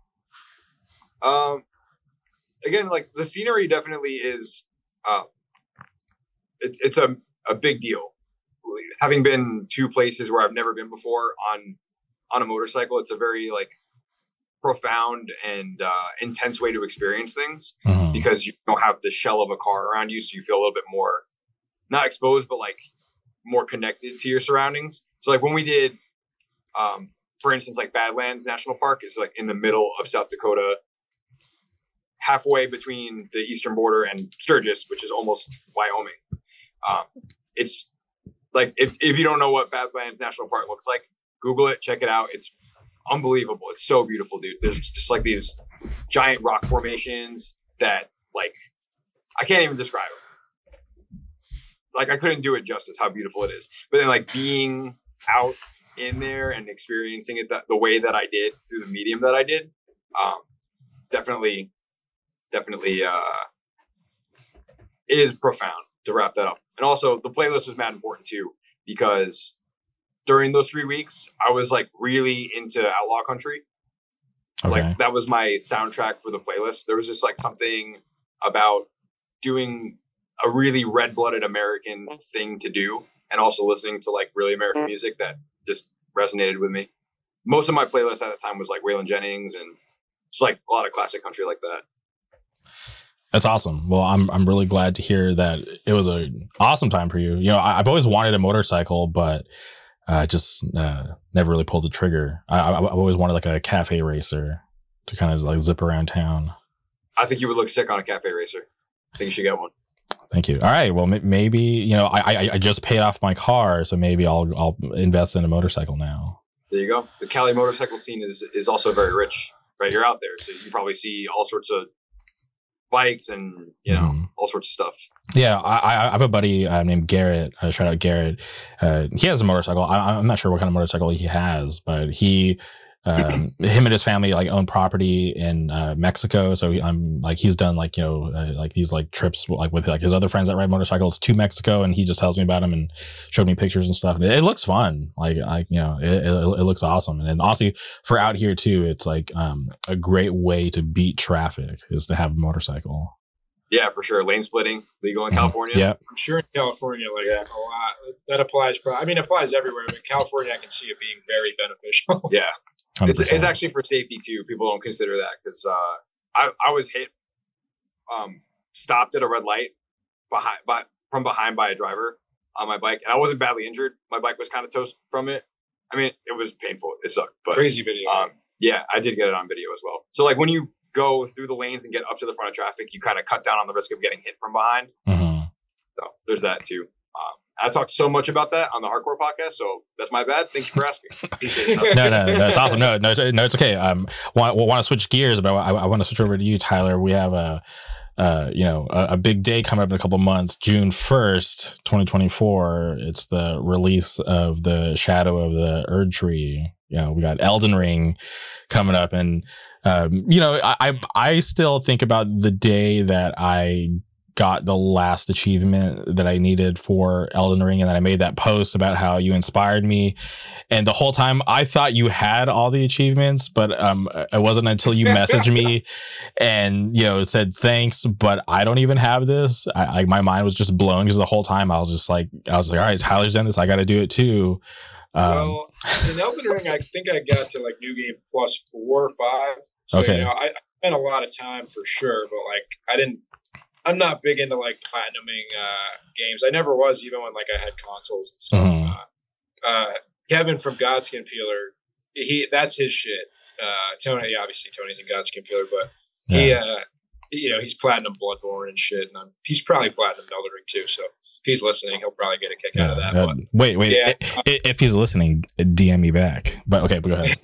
Again, like the scenery definitely is. It's a big deal. Having been to places where I've never been before on a motorcycle, it's a very like profound and intense way to experience things, because you don't have the shell of a car around you, so you feel a little bit more not exposed, but like more connected to your surroundings. So like when we did, for instance, like Badlands National Park is like in the middle of South Dakota, halfway between the eastern border and Sturgis, which is almost Wyoming. It's like if you don't know what Badlands National Park looks like, Google it, check it out. It's unbelievable. It's so beautiful, dude. There's just like these giant rock formations that like I can't even describe them. Like I couldn't do it justice how beautiful it is. But then like being out in there and experiencing it the way that I did through the medium that I did, definitely is profound to wrap that up. And also the playlist was mad important too, because during those 3 weeks, I was like really into outlaw country. Okay. Like that was my soundtrack for the playlist. There was just like something about doing a really red-blooded American thing to do and also listening to like really American music that just resonated with me. Most of my playlist at the time was like Waylon Jennings and just like a lot of classic country like that. That's awesome. Well, I'm really glad to hear that it was an awesome time for you. You know, I've always wanted a motorcycle, but just never really pulled the trigger. I've always wanted like a cafe racer to kind of like zip around town. I think you would look sick on a cafe racer. I think you should get one. Thank you. All right. Well, maybe, you know, I just paid off my car, so maybe I'll invest in a motorcycle now. There you go. The Cali motorcycle scene is also very rich, right? You're out there, so you probably see all sorts of bikes and, you know, all sorts of stuff. Yeah, I have a buddy named Garrett. Shout out Garrett. He has a motorcycle. I'm not sure what kind of motorcycle he has, but he, him and his family like own property in Mexico. So he's done like, you know, like these like trips like with like his other friends that ride motorcycles to Mexico, and he just tells me about them and showed me pictures and stuff. It looks fun. Like you know, it looks awesome. And then also for out here too, it's like a great way to beat traffic is to have a motorcycle. Yeah, for sure. Lane splitting legal in California. Yeah, I'm sure in California, like a lot that applies. I mean, it applies everywhere, but in California, I can see it being very beneficial. Yeah. It's actually for safety too. People don't consider that because I was hit, stopped at a red light from behind by a driver on my bike, and I wasn't badly injured. My bike was kind of toast from it. I mean, it was painful. It sucked, but crazy video. Yeah, I did get it on video as well. So like when you go through the lanes and get up to the front of traffic, you kind of cut down on the risk of getting hit from behind. Mm-hmm. So there's that too. I talked so much about that on the Hardcore podcast, so that's my bad. Thank you for asking. No, it's awesome. No, it's okay. Want to switch gears, but I want to switch over to you, Tyler. We have a big day coming up in a couple of months, June 1st, 2024. It's the release of the Shadow of the Erdtree. You know, we got Elden Ring coming up, and you know, I still think about the day that I got the last achievement that I needed for Elden Ring, and then I made that post about how you inspired me. And the whole time I thought you had all the achievements, but it wasn't until you messaged me and, you know, said thanks, but I don't even have this. My mind was just blown because the whole time I was like, all right, Tyler's done this. I got to do it too. Well, in Elden Ring, I think I got to like New Game Plus 4 or 5. So, okay. You know, I spent a lot of time for sure, but like I'm not big into like platinuming games. I never was, even when like I had consoles and stuff. Mm-hmm. Kevin from Godskin Peeler, that's his shit. Tony, obviously Tony's in Godskin Peeler, but he's platinum Bloodborne and shit, and he's probably platinum Elden Ring too. So if he's listening, he'll probably get a kick out of that. But, wait. Yeah, if he's listening, DM me back. But okay, but go ahead.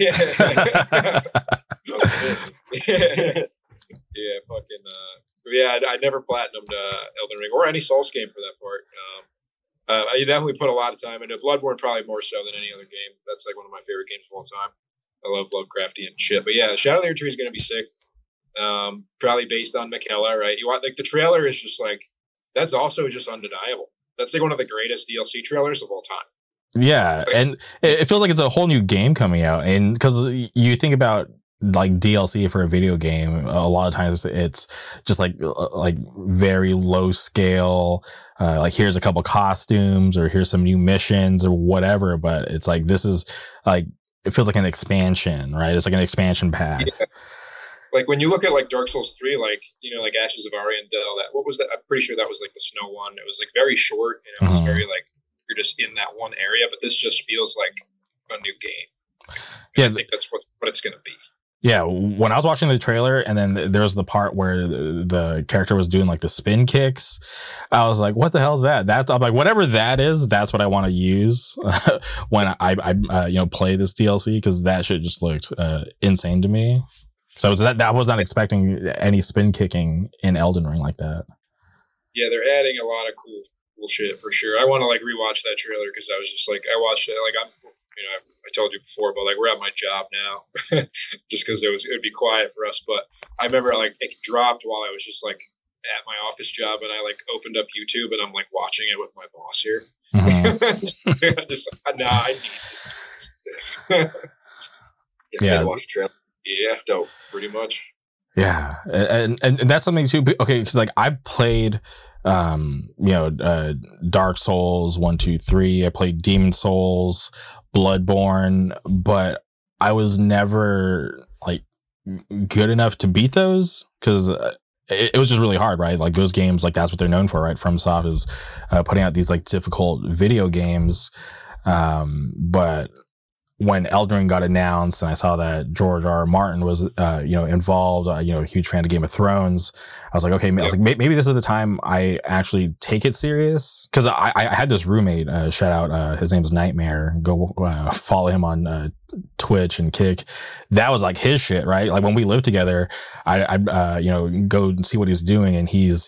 Yeah, fucking. Yeah, I never platinumed Elden Ring or any Souls game for that part. I definitely put a lot of time into Bloodborne, probably more so than any other game. That's like one of my favorite games of all time. I love Lovecraftian shit. But yeah, Shadow of the Erdtree is going to be sick. Probably based on Miquella, right? You want like the trailer is just like that's also just undeniable. That's like one of the greatest DLC trailers of all time. Yeah, and it feels like it's a whole new game coming out, and because you think about like DLC for a video game, a lot of times it's just like very low scale, like here's a couple costumes or here's some new missions or whatever, but it's like this is like it feels like an expansion, right? It's like an expansion pack. Yeah. Like when you look at like Dark Souls 3, like, you know, like Ashes of Ariandel, what was that? I'm pretty sure that was like the snow one. It was like very short and it was very like you're just in that one area, but this just feels like a new game. And I think that's what it's going to be. Yeah, when I was watching the trailer and then there was the part where the character was doing like the spin kicks, I was like, what the hell is that? I'm like, whatever that is, that's what I want to use when I play this DLC, because that shit just looked insane to me. So I was not expecting any spin kicking in Elden Ring like that. Yeah, they're adding a lot of cool shit for sure. I want to like rewatch that trailer because I was just like, I watched it like I told you before, but like we're at my job now, just because it would be quiet for us. But I remember like it dropped while I was just like at my office job, and I like opened up YouTube and I'm like watching it with my boss here. I need to. Yeah, watch the trailer. Yeah, it's dope. Pretty much. Yeah, and that's something too. Okay, because like I've played, Dark Souls 1, 2, 3. I played Demon Souls, Bloodborne, but I was never like good enough to beat those because it was just really hard, right? Like those games, like that's what they're known for, right? FromSoft is putting out these like difficult video games, but when Elden Ring got announced and I saw that George R. R. Martin was, involved, a huge fan of Game of Thrones, I was like, okay, I was like, maybe this is the time I actually take it serious. Cause I had this roommate, shout out, his name's Nightmare. Go follow him on Twitch and Kick. That was like his shit, right? Like when we lived together, I'd go and see what he's doing, and he's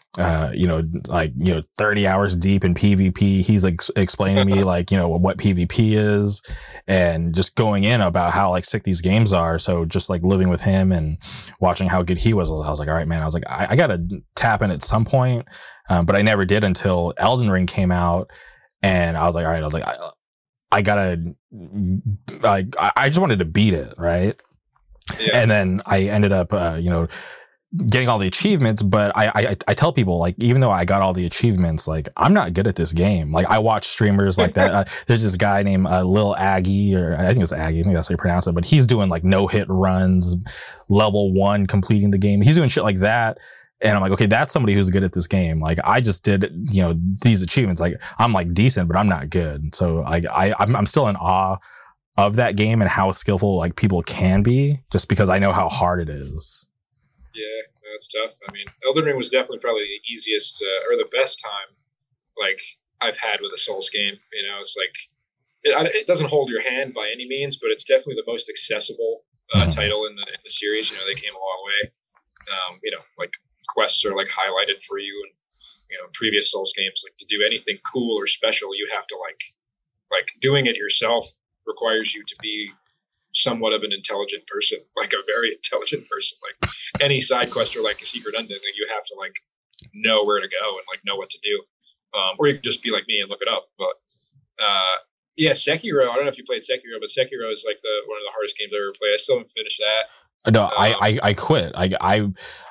30 hours deep in PvP. He's like explaining to me like, what PvP is and just going in about how like sick these games are. So just like living with him and watching how good he was, I was like, all right, man, I was like, I got to tap in at some point. But I never did until Elden Ring came out, and I was like, all right, I was like, I gotta, like, I just wanted to beat it. Right. Yeah. And then I ended up, getting all the achievements, but I tell people, like, even though I got all the achievements, like, I'm not good at this game. Like, I watch streamers like that. There's this guy named Lil Aggie, or I think it's Aggie, I think that's how you pronounce it, but he's doing like no hit runs, level 1 completing the game. He's doing shit like that. And I'm like, okay, that's somebody who's good at this game. Like, I just did, these achievements. Like, I'm like decent, but I'm not good. So I'm still in awe of that game and how skillful like people can be, just because I know how hard it is. Yeah, that's tough. I mean, Elden Ring was definitely probably the easiest or the best time like I've had with a Souls game. It's like it doesn't hold your hand by any means, but it's definitely the most accessible title in the series. They came a long way. Like quests are like highlighted for you, and previous Souls games, like to do anything cool or special, you have to like doing it yourself requires you to be somewhat of an intelligent person, like a very intelligent person. Like any side quest or like a secret ending, like you have to like know where to go and like know what to do. Or you can just be like me and look it up. But Sekiro, I don't know if you played Sekiro, but Sekiro is like one of the hardest games I ever played. I still haven't finished that. No, I quit. I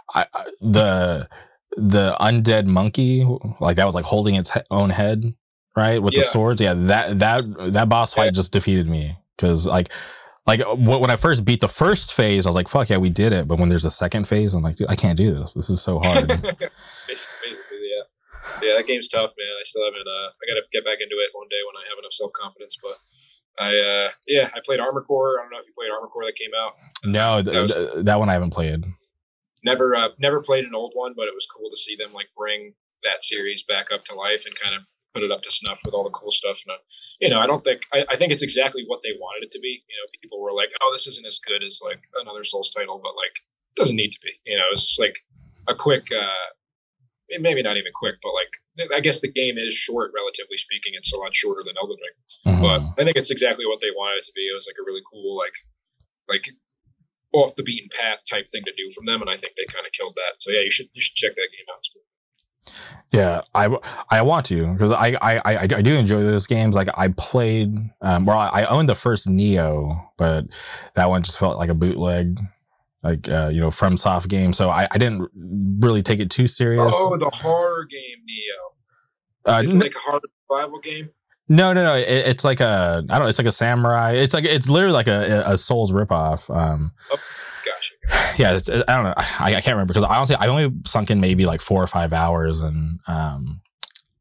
the undead monkey, like that was like holding its own head, right? With the swords. Yeah, that boss fight just defeated me, because like when I first beat the first phase, I was like, fuck yeah, we did it. But when there's a second phase, I'm like, dude, I can't do this. This is so hard. Basically, yeah. Yeah, that game's tough, man. I still haven't, I got to get back into it one day when I have enough self-confidence. But I played Armor Core. I don't know if you played Armor Core that came out. No, that one I haven't played. Never played an old one, but it was cool to see them like bring that series back up to life and kind of put it up to snuff with all the cool stuff. And, I think it's exactly what they wanted it to be. People were like, oh, this isn't as good as like another Souls title, but like it doesn't need to be. It's just like a quick, maybe not even quick, but like I guess the game is short, relatively speaking. It's a lot shorter than Elden Ring, but I think it's exactly what they wanted it to be. It was like a really cool, like off the beaten path type thing to do from them, and I think they kind of killed that. So yeah, you should check that game out. Yeah, I want to, because I do enjoy those games. Like I played, I owned the first Neo, but that one just felt like a bootleg, like FromSoft game. So I didn't really take it too serious. Oh, the horror game Neo. Is it like a horror survival game? No. It's like it's like a samurai. It's literally like a Souls ripoff. Gotcha. Yeah, I don't know. I can't remember, because honestly I only sunk in maybe like 4 or 5 hours, and I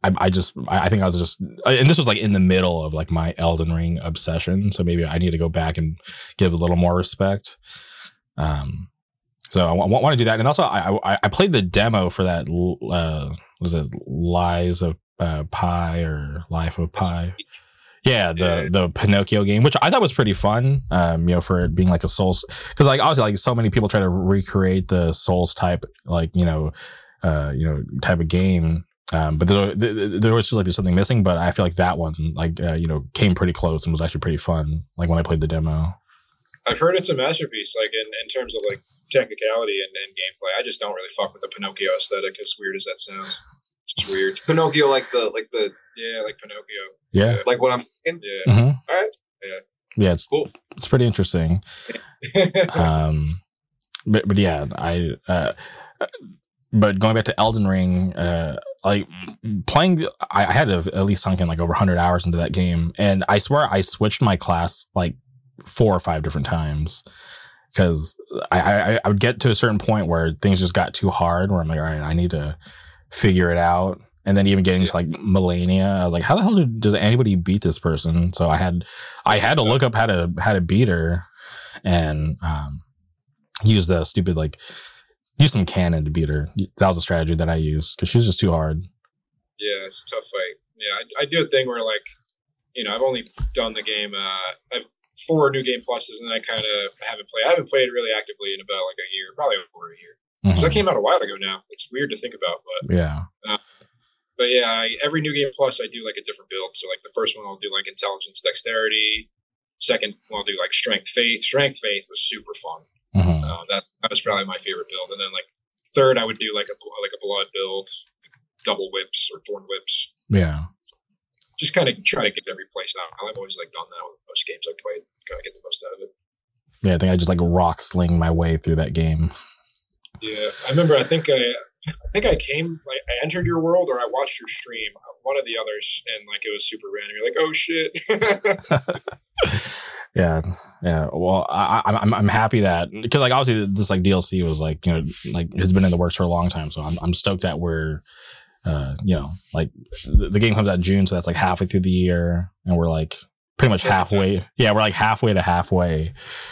I think I was just, and this was like in the middle of like my Elden Ring obsession. So maybe I need to go back and give a little more respect. So I want to do that. And also I played the demo for that, was it Lies of Pi or Life of Pi? Yeah, the Pinocchio game, which I thought was pretty fun. For it being like a Souls, because like obviously like so many people try to recreate the Souls type, like type of game. But there was just like there's something missing. But I feel like that one like came pretty close and was actually pretty fun. Like when I played the demo. I've heard it's a masterpiece. Like in terms of like technicality and gameplay, I just don't really fuck with the Pinocchio aesthetic. As weird as that sounds. It's weird. It's Pinocchio, like the yeah, like Pinocchio. Yeah, like what I'm thinking. Yeah. Mm-hmm. All right. Yeah, it's cool. It's pretty interesting. But yeah, but going back to Elden Ring, like playing, I had to at least sunk in like over 100 hours into that game, and I swear I switched my class like 4 or 5 different times. Because I would get to a certain point where things just got too hard, where I'm like, all right, I need to figure it out. And then even getting to like Melania, I was like, how the hell does anybody beat this person? So I had to look up how to beat her, and use the stupid use some cannon to beat her. That was a strategy that I used because she was just too hard. Yeah, it's a tough fight. Yeah, I do a thing where I've only done the game. I've 4 new game pluses, and I kind of haven't played. I haven't played really actively in about like a year, probably over a year. Mm-hmm. So that came out a while ago now. It's weird to think about, but yeah. But yeah, every new game plus I do like a different build. So like the first one I'll do like intelligence, dexterity. Second one I'll do like strength, faith. Strength, faith was super fun. Mm-hmm. That was probably my favorite build. And then like third I would do like a blood build, double whips or thorn whips. Yeah. Just kind of try to get every place out. I've always like done that with most games I played. Kind of get the most out of it. Yeah, I think I just like rock sling my way through that game. Yeah, I remember. I think I came, like, I entered your world or I watched your stream, one of the others, and like it was super random. You're like, oh shit. Yeah. Well, I'm happy that, because like obviously this like DLC was like like has been in the works for a long time, so I'm stoked that we're like the game comes out in June, so that's like halfway through the year, and we're like pretty much halfway. Yeah, we're like halfway to halfway.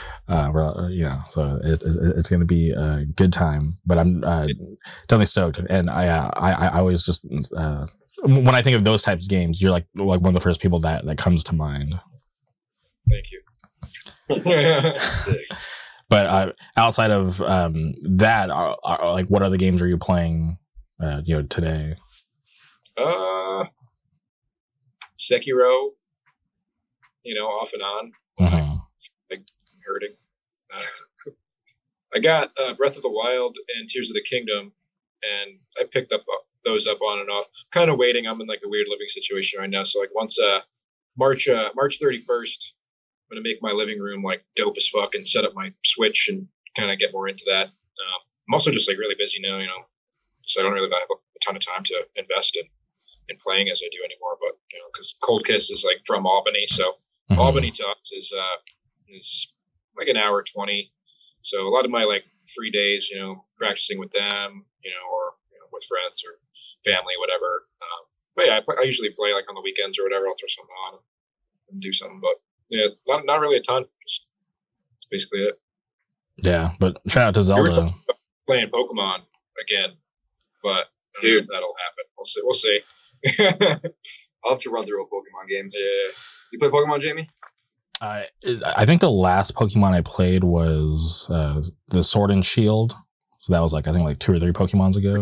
So it's going to be a good time, but I'm definitely stoked. And I always just when I think of those types of games, you're like one of the first people that comes to mind. Thank you. But outside of that, are like what other games are you playing? Today. Sekiro. Off and on. Mm-hmm. Hurting. I got Breath of the Wild and Tears of the Kingdom, and I picked those up on and off. Kind of waiting. I'm in like a weird living situation right now. So like once March 31st, I'm gonna make my living room like dope as fuck and set up my Switch and kind of get more into that. I'm also just like really busy now, so I don't really have a ton of time to invest in playing as I do anymore. But because Cold Kiss is like from Albany, so Mm-hmm. Albany to us is like an hour 20. So a lot of my like free days, practicing with them, or with friends or family, whatever. But yeah, I usually play like on the weekends or whatever. I'll throw something on and do something. But yeah, not really a ton. That's basically it. Yeah, but shout out to Zelda. Playing Pokemon again, but I don't know if that'll happen. We'll see. I'll have to run through all Pokemon games. Yeah. You play Pokemon, Jamie? I think the last Pokemon I played was the Sword and Shield. So that was like, I think like 2 or 3 Pokemons ago.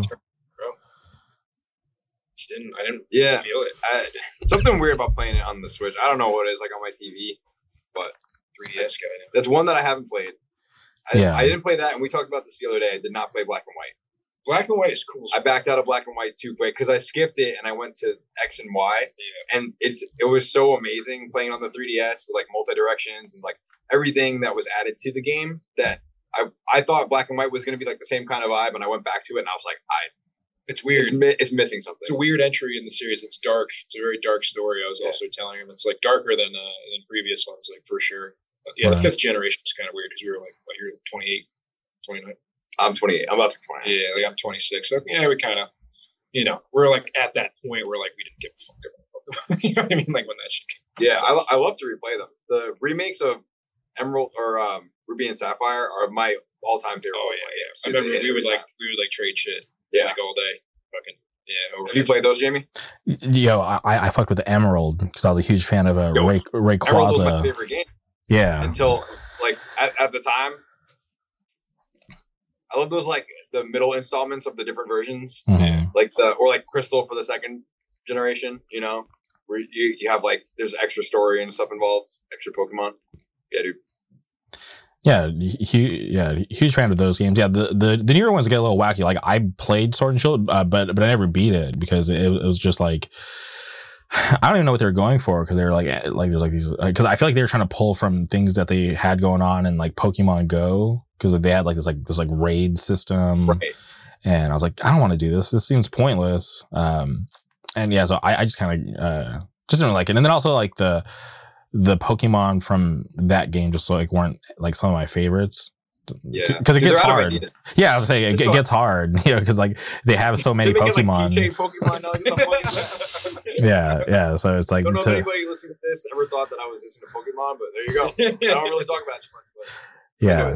I didn't feel it. Something weird about playing it on the Switch. I don't know what it is like on my TV, but 3DS guy. That's one that I haven't played. I didn't play that, and we talked about this the other day. I did not play Black and White. Black and White is cool. I backed out of Black and White too quick because I skipped it and I went to X and Y. Yeah. And it was so amazing playing on the 3DS with like multi-directions and like everything that was added to the game that I thought Black and White was going to be like the same kind of vibe, and I went back to it and I was like, it's weird. It's missing something. It's a weird entry in the series. It's dark. It's a very dark story. I was also telling him it's like darker than previous ones, like for sure. But yeah, right. The 5th generation is kind of weird because we were like, what, you're 28, 29? I'm 28. I'm about to be 29. Yeah, like I'm 26. So yeah, we kind of we're like at that point where like we didn't give a fuck about Pokemon. You know what I mean? Like when that shit came. Yeah, I love to replay them. The remakes of Emerald or Ruby and Sapphire are my all-time favorite. Oh yeah. I remember we would trade shit like all day. Fucking yeah. Have you played those, Jamie? Yo, I fucked with the Emerald because I was a huge fan of Rayquaza. Emerald was my favorite game. Yeah. Until like at the time, I love those like the middle installments of the different versions, like Crystal for the second generation. Where you have like there's extra story and stuff involved, extra Pokemon. Yeah, dude. Yeah, huge fan of those games. Yeah, the newer ones get a little wacky. Like I played Sword and Shield, but I never beat it because it was just like I don't even know what they were going for because they were like there's like these because I feel like they were trying to pull from things that they had going on in like Pokemon Go because they had like this raid system, right. And I was like I don't want to do this. This seems pointless. And yeah, so I just kind of just didn't like it. And then also like the Pokemon from that game just like weren't like some of my favorites. Yeah, because it gets hard. Yeah, I was saying it gets hard. Because like they have so many Pokemon. Yeah. So it's like. I don't know if anybody listening to this ever thought that I was listening to Pokemon, but there you go. I don't really talk about it too much. But yeah.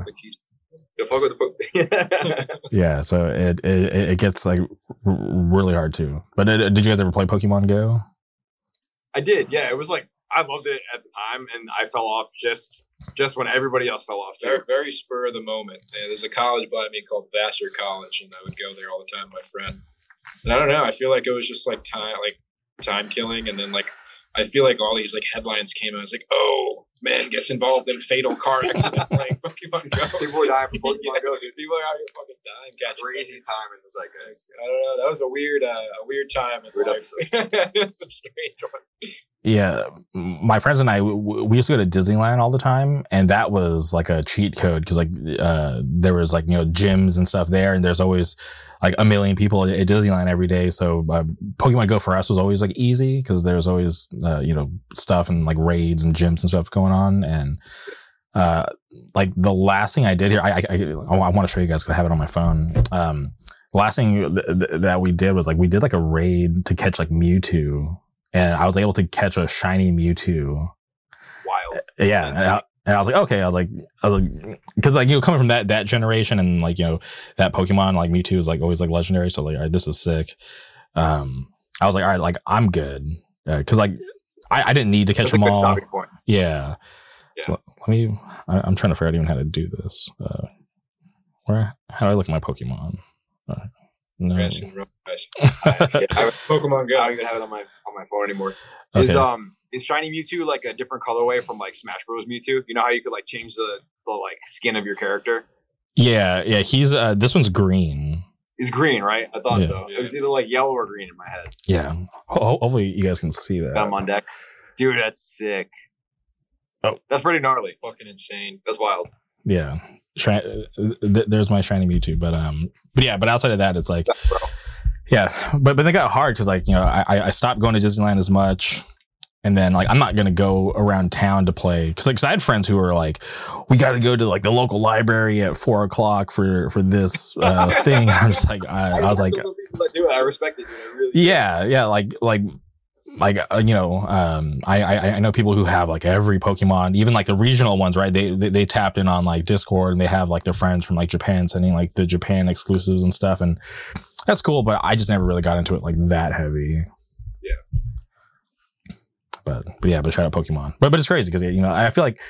Yeah, so it gets like really hard too. But did you guys ever play Pokemon Go? I did. Yeah, it was like I loved it at the time, and I fell off just when everybody else fell off too. Very, very spur of the moment. Yeah, there's a college by me called Vassar College, and I would go there all the time with my friend. And I don't know. I feel like it was just like time killing, and then like I feel like all these like headlines came out. I was like, oh, man gets involved in fatal car accident playing Pokemon Go. People are dying from Pokemon Go, dude. People are out here fucking dying. Crazy time in the zeitgeist. I don't know. That was a weird time in life. It's a strange one. Yeah, my friends and I, we used to go to Disneyland all the time, and that was like a cheat code because like there was like gyms and stuff there, and there's always like a million people at Disneyland every day. So Pokemon Go for us was always like easy because there's always stuff and like raids and gyms and stuff going on. And like the last thing I did here, I want to show you guys because I have it on my phone. The last thing that we did was like we did like a raid to catch like Mewtwo. And I was able to catch a shiny Mewtwo. Wild. Yeah. And I was like, okay. I was like, because like, coming from that generation and like, that Pokemon, like Mewtwo is like always like legendary. So like, all right, this is sick. I was like, all right, like I'm good. Cause like, I didn't need to catch them all. Stopping point. Yeah. So I'm trying to figure out even how to do this. How do I look at my Pokemon? No. I have Pokemon Go. I don't even have it on my phone anymore. Okay. Is shiny Mewtwo like a different colorway from like Smash Bros. Mewtwo? You know how you could like change the like skin of your character? Yeah. He's this one's green. He's green, right? I thought so. Yeah. It was either like yellow or green in my head. Yeah. Hopefully you guys can see that. Got him on deck, dude. That's sick. Oh, that's pretty gnarly. Fucking insane. That's wild. Yeah. There's my shiny Mewtwo, but outside of that, it's like, yeah, but they got hard because like I stopped going to Disneyland as much, and then like I'm not gonna go around town to play because I had friends who were like, we got to go to like the local library at 4:00 for this thing. And I'm just like, I was like, I respect it. Really yeah, I know people who have like every Pokemon, even like the regional ones, right? They tapped in on like Discord and they have like their friends from like Japan sending like the Japan exclusives and stuff, and that's cool. But I just never really got into it like that heavy. Yeah. But shout out Pokemon. But it's crazy because I feel like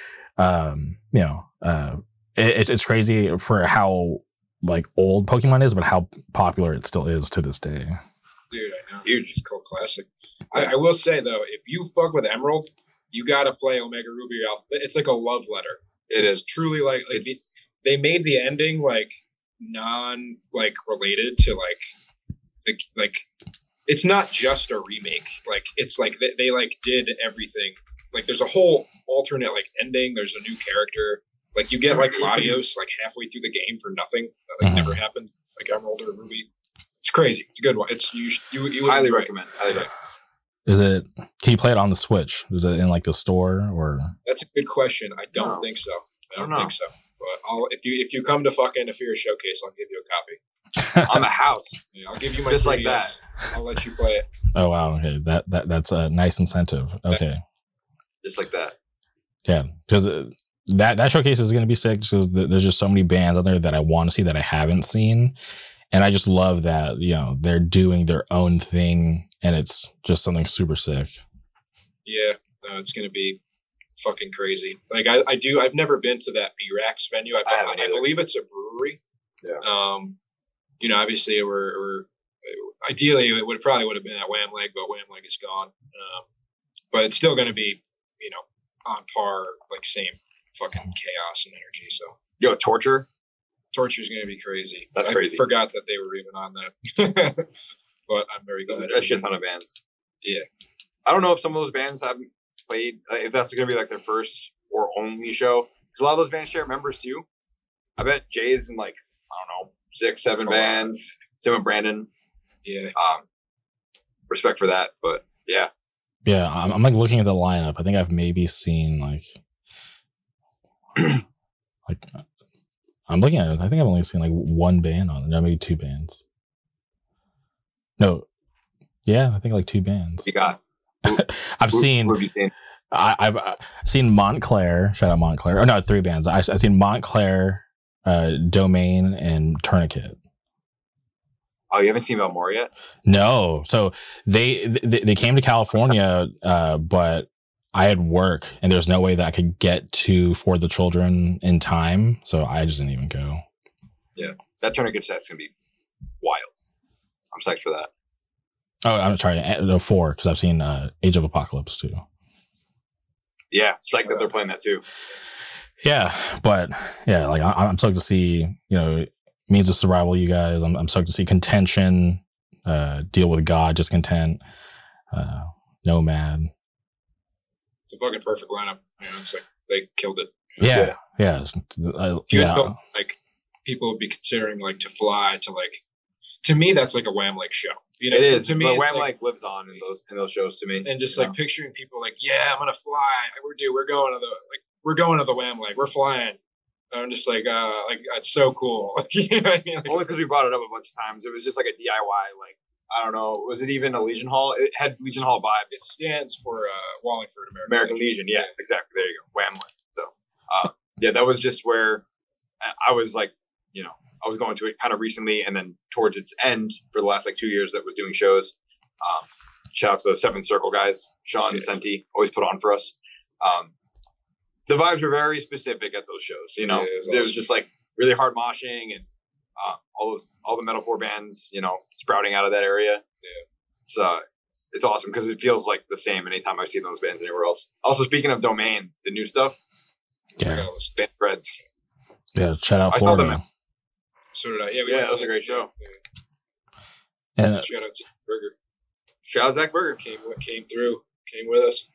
it's crazy for how like old Pokemon is, but how popular it still is to this day. Dude, I know. Huge, it's called classic. I will say though, if you fuck with Emerald, you gotta play Omega Ruby Alpha. It's like a love letter. It's truly like they made the ending like non like related to like it's not just a remake. Like it's like they like did everything. Like there's a whole alternate like ending. There's a new character. Like you get like Latios like halfway through the game for nothing. That like never happened. Like Emerald or Ruby. It's crazy. It's a good one. It's you highly recommend. Is it? Can you play it on the Switch? Is it in like the store or? That's a good question. I don't think so. I don't think so. But if you come to fucking Afira Showcase, I'll give you a copy. on the house. Yeah, I'll give you my Just 3DS. like that. I'll let you play it. Oh wow, okay, that's a nice incentive. Okay, Just like that. yeah, because that showcase is going to be sick. Because there's just so many bands out there that I want to see that I haven't seen, and I just love that they're doing their own thing, and it's just something super sick. Yeah, it's going to be fucking crazy. Like I've never been to that B-Rax venue. I believe it's a brewery. Yeah. Obviously we're ideally it would have been at Wham Leg, but Wham Leg is gone. But it's still going to be, on par, like same fucking chaos and energy. So Yo, Torture is going to be crazy. That's crazy. I forgot that they were even on that, but I'm very There's glad. a shit ton of bands. Yeah. I don't know if some of those bands haven't played, if that's going to be like their first or only show. Because a lot of those bands share members too. I bet Jay's in 6, 7 bands. Same with Brandon. Yeah. Respect for that, but yeah. Yeah, I'm like looking at the lineup. I think I've maybe seen I'm looking at it. I think I've only seen one band on it. No, maybe 2 bands. No. Yeah, I think 2 bands. You got. I've seen. Who have you seen? I've seen Montclair. Shout out Montclair. Oh no, 3 bands. I've seen Montclair, Domain, and Tourniquet. Oh, you haven't seen Belmore yet? No. So they came to California, but I had work, and there's no way that I could get to For the Children in time, so I just didn't even go. Yeah, that Tourniquet set's gonna be wild. I'm psyched for that. Oh, I'm sorry, 4 because I've seen Age of Apocalypse too. Yeah, psyched that they're playing that too. Yeah, but yeah, I'm stoked to see Means of Survival, you guys. I'm stoked to see Contention, Deal with God, Discontent, Nomad. It's a fucking perfect lineup. It's like they killed it. Yeah. People would be considering To Fly to me that's like a Wham Leg show. It is. To me, but Wham Leg lives on in those shows to me. And just picturing people I'm gonna fly. We're going to the Wham Leg. We're flying. I'm just it's so cool. You know what I mean? Only because we brought it up a bunch of times. It was just a DIY. I don't know. Was it even a Legion Hall? It had Legion Hall vibes. It stands for Wallingford American Legion. Yeah, exactly. There you go. Wham Leg. So, yeah, that was just where I was I was going to it kind of recently, and then towards its end for the last 2 years that was doing shows. Shout out to the Seventh Circle guys, Sean and Senti, always put on for us. The vibes were very specific at those shows. It was just really hard moshing and all the metalcore bands, sprouting out of that area. Yeah, it's awesome because it feels like the same anytime I see those bands anywhere else. Also, speaking of Domain, the new stuff. Yeah, band Threads. Yeah, shout out Florida. So did I. Yeah, that was a great show. Yeah. And shout out to Burger. Shout out Zach Berger. Came through. Came with us.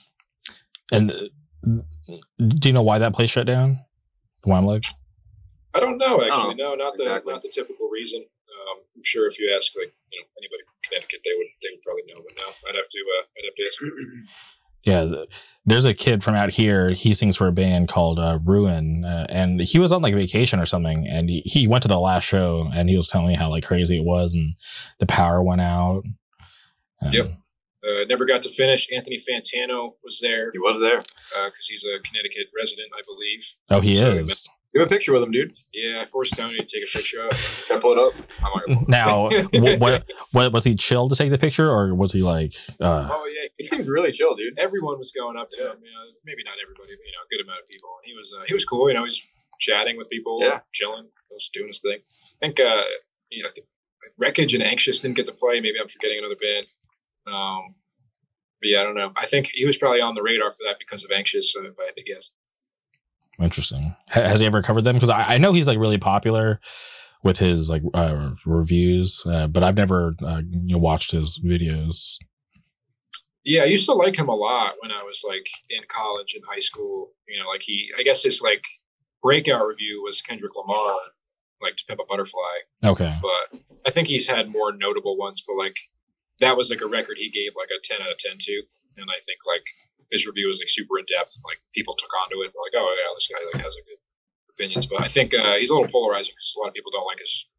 And do you know why that place shut down? Wham Leg? I don't know actually. No, not the typical reason. I'm sure if you ask anybody from Connecticut, they would probably know. But no, I'd have to ask. Yeah, there's a kid from out here. He sings for a band called Ruin, and he was on vacation or something. And he went to the last show, and he was telling me how crazy it was, and the power went out. Yep. Never got to finish. Anthony Fantano was there. He was there because he's a Connecticut resident, I believe. Oh, he is. You have a picture with him, dude. Yeah, I forced Tony to take a picture of it. Can I pull it up? Now, what was he chill to take the picture, or was he Oh yeah, he seems really chill, dude. Everyone was going up to him. Maybe not everybody, but a good amount of people. And he was cool. He's chatting with people, chilling. He was doing his thing. I think I think Wreckage and Anxious didn't get to play. Maybe I'm forgetting another band. But yeah, I don't know. I think he was probably on the radar for that because of Anxious, if I had to guess. Interesting. Has he ever covered them? Because I know he's really popular with his reviews, but I've never watched his videos. Yeah, I used to like him a lot when I was in college and high school. I guess his breakout review was Kendrick Lamar, To Pimp a Butterfly. Okay. But I think he's had more notable ones, but that was a record he gave a 10 out of 10 to. And I think his review was super in depth. People took onto it. Oh yeah, this guy has good opinions. But I think he's a little polarizing because a lot of people don't like his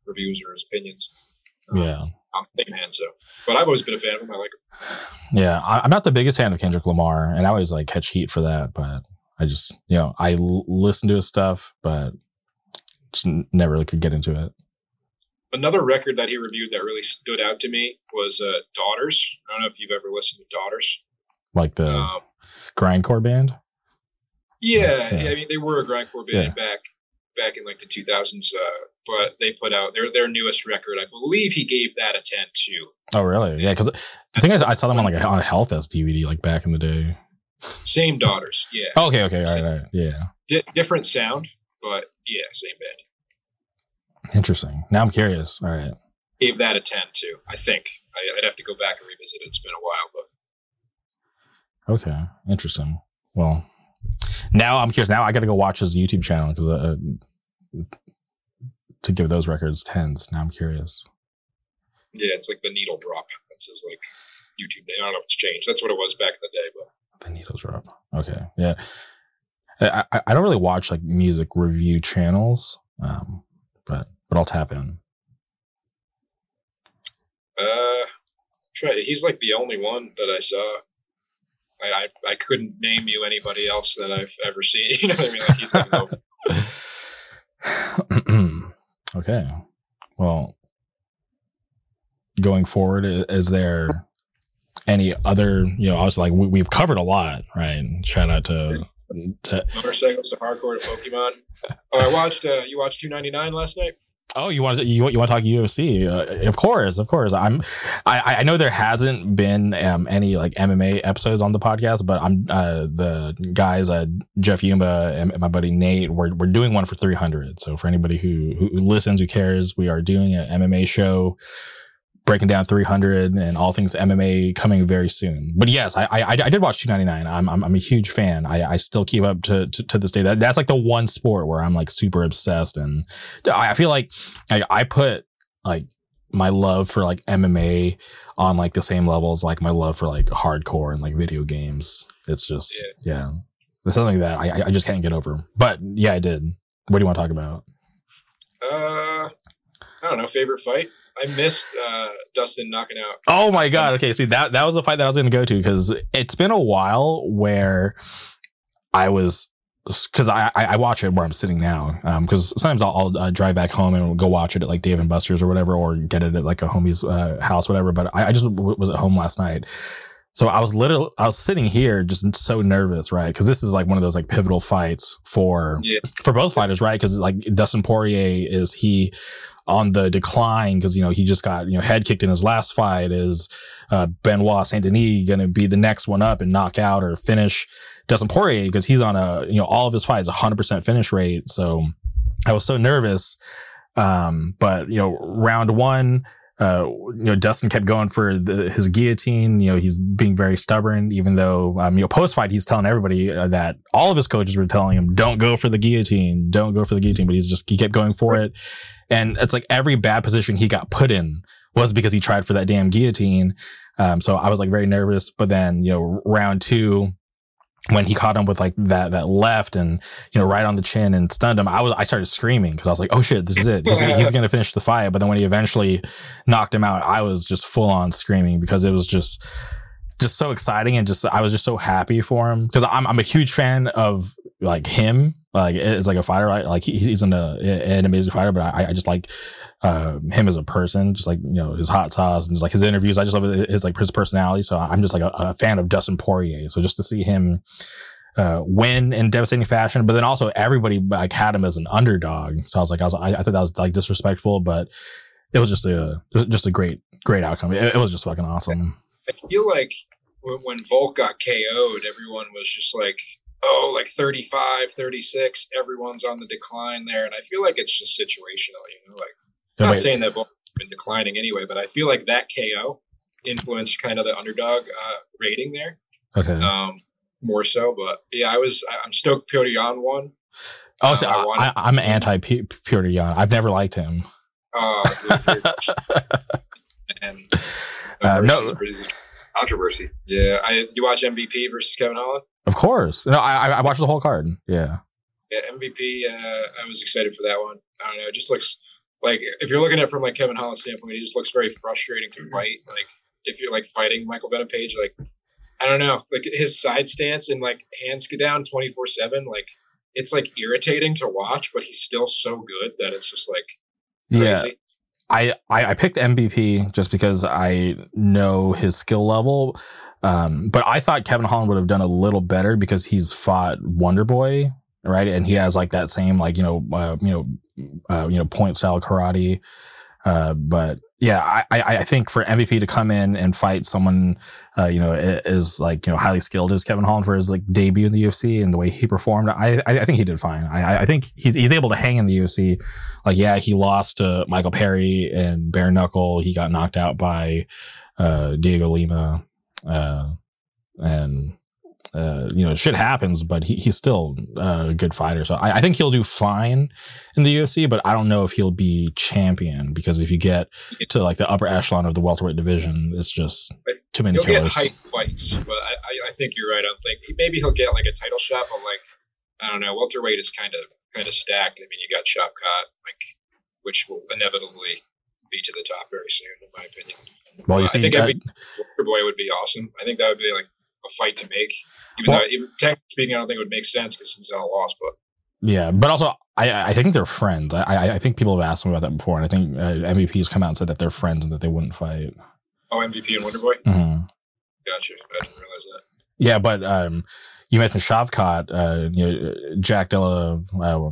reviews or his opinions. Yeah. I'm a big fan, so. But I've always been a fan of him. I like him. Yeah, I'm not the biggest fan of Kendrick Lamar, and I always like catch heat for that. But I just, I listen to his stuff, but just never really could get into it. Another record that he reviewed that really stood out to me was Daughters. I don't know if you've ever listened to Daughters. Like the grindcore band? Yeah. I mean, they were a grindcore band back in like the 2000s, but they put out their newest record. I believe he gave that a 10 too. Oh, really? Yeah, because I think I saw them on a Health S DVD like back in the day. Same Daughters, yeah. Okay, all right, yeah. Different sound, but yeah, same band. Interesting. Now I'm curious. All right. Gave that a 10 too, I think. I'd have to go back and revisit it. It's been a while, but. Okay, interesting. Well, now I'm curious. Now I got to go watch his YouTube channel because to give those records 10s. Now I'm curious. Yeah, it's like the Needle Drop. That's his like YouTube name. I don't know if it's changed. That's what it was back in the day, but the Needle Drop. Okay, yeah. I don't really watch like music review channels, but I'll tap in. He's like the only one that I saw. I couldn't name you anybody else that I've ever seen. You know what I mean? Like he's like no. Okay. Well, going forward, is there any other? Obviously, like we've covered a lot, right? Shout out to motorcycles to hardcore to Pokemon. Oh, I watched. You watched 299 last night. Oh, you want to talk UFC? Of course. I know there hasn't been any like MMA episodes on the podcast, but I'm the guys Jeff Yuma and my buddy Nate. We're doing one for 300. So for anybody who listens, who cares, we are doing an MMA show, breaking down 300 and all things MMA coming very soon. But yes, I did watch 299. I'm a huge fan. I still keep up to this day. That's like the one sport where I'm like super obsessed, and I feel like I put like my love for like MMA on like the same level as like my love for like hardcore and like video games. It's just it's something that I just can't get over. But yeah, I did. What do you want to talk about? I don't know. Favorite fight? I missed Dustin knocking out. Oh my God. Okay. See, that was the fight that I was going to go to, because it's been a while where because I watch it where I'm sitting now. Because sometimes I'll drive back home and go watch it at like Dave and Buster's or whatever, or get it at like a homie's house, whatever. But I just was at home last night. So I was sitting here just so nervous, right? Because this is like one of those like pivotal fights for both fighters, right? Because like Dustin Poirier, is he on the decline because he just got head kicked in his last fight? Is Benoit Saint Denis going to be the next one up and knock out or finish Dustin Poirier, because he's on all of his fights 100% finish rate? So I was so nervous, but round one, Dustin kept going for his guillotine. He's being very stubborn, even though, post fight, he's telling everybody that all of his coaches were telling him, don't go for the guillotine, but he kept going for it. And it's like every bad position he got put in was because he tried for that damn guillotine. So I was like very nervous, but then, round two, when he caught him with like that left and right on the chin and stunned him, I started screaming because I was like, oh shit, this is it. He's gonna finish the fight. But then when he eventually knocked him out, I was just full on screaming because it was just so exciting, and I was just so happy for him, because I'm a huge fan of like him, like as like a fighter, right? Like he's an amazing fighter, but I just like him as a person, just like his hot sauce and just like his interviews. I just love his personality. So I'm just like a fan of Dustin Poirier. So just to see him win in devastating fashion, but then also everybody like had him as an underdog. So I thought that was like disrespectful, but it was just a great outcome. It was just fucking awesome. I feel like when Volk got KO'd, everyone was just like, oh, like 35, 36, everyone's on the decline there. And I feel like it's just situational, like, I'm not saying that Volk's been declining anyway, but I feel like that KO influenced kind of the underdog rating there. Okay. More so, but yeah, I'm stoked Petr Yan won. Oh, so I'm anti Petr Yan. I've never liked him. And no controversy. Yeah, you watch MVP versus Kevin Holland? Of course. No, I watched the whole card. Yeah. Yeah, MVP. I was excited for that one. I don't know. It just looks like if you're looking at it from like Kevin Holland's standpoint, he just looks very frustrating to fight. Like if you're like fighting Michael Venom Page, like I don't know, like his side stance and like hands go down 24/7, like it's like irritating to watch, but he's still so good that it's just like crazy. Yeah. I picked MVP just because I know his skill level. But I thought Kevin Holland would have done a little better because he's fought Wonder Boy, right? And he has like that same like, point style karate. But yeah, I think for MVP to come in and fight someone, is like, highly skilled as Kevin Holland for his like debut in the UFC and the way he performed, I think he did fine. I think he's able to hang in the UFC. Like, yeah, he lost to Michael Perry and bare knuckle. He got knocked out by, Diego Lima. Shit happens, but he's still a good fighter. So I think he'll do fine in the UFC, but I don't know if he'll be champion because if you get to like the upper echelon of the welterweight division, it's just too many killers. He'll get hype fights, but I think you're right. I think maybe he'll get like a title shot, but like, I don't know, welterweight is kind of stacked. I mean, you got Shavkat, like, which will inevitably be to the top very soon, in my opinion. Well, you see, I think Wonder Boy would be awesome. I think that would be like a fight to make. Even though, technically speaking, I don't think it would make sense because he's at a loss. But yeah, but also I think they're friends. I think people have asked me about that before, and I think MVP has come out and said that they're friends and that they wouldn't fight. Oh, MVP and Wonder Boy. Mm-hmm. Gotcha. I didn't realize that. Yeah, but you mentioned Shavkat, Jack Della.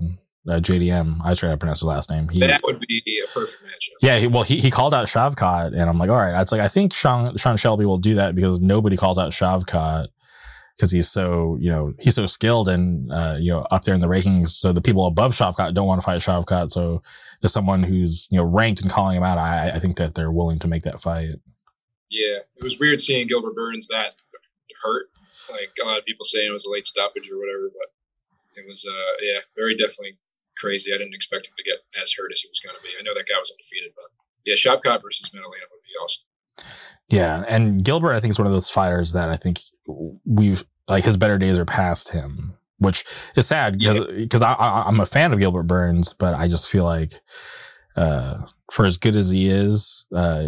JDM, I try to pronounce his last name. That would be a perfect matchup. Yeah, he called out Shavkat, and I'm like, all right. It's like I think Sean Shelby will do that because nobody calls out Shavkat because he's so skilled and up there in the rankings. So the people above Shavkat don't want to fight Shavkat. So there's someone who's ranked and calling him out. I think that they're willing to make that fight. Yeah, it was weird seeing Gilbert Burns that hurt. Like a lot of people saying it was a late stoppage or whatever, but it was very definitely crazy. I didn't expect him to get as hurt as he was going to be. I know that guy was undefeated, but yeah, Shavkat versus Madalena would be awesome. Yeah, and Gilbert, I think, is one of those fighters that I think we've like his better days are past him, which is sad because I'm a fan of Gilbert Burns, but I just feel like for as good as he is,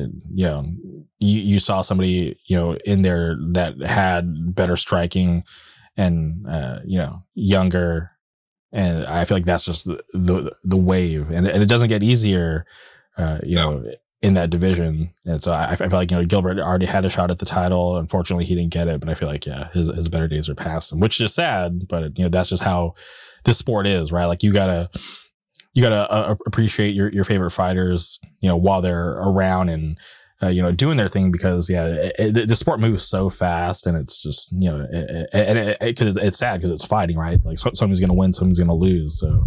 you saw somebody in there that had better striking and younger. And I feel like that's just the wave, and it doesn't get easier, in that division. And so I feel like Gilbert already had a shot at the title. Unfortunately, he didn't get it. But I feel like his better days are past him, which is sad. But that's just how this sport is, right? Like you gotta appreciate your favorite fighters, while they're around and doing their thing because the sport moves so fast and it's just it's sad because it's fighting, right? Like somebody's gonna win, somebody's gonna lose. So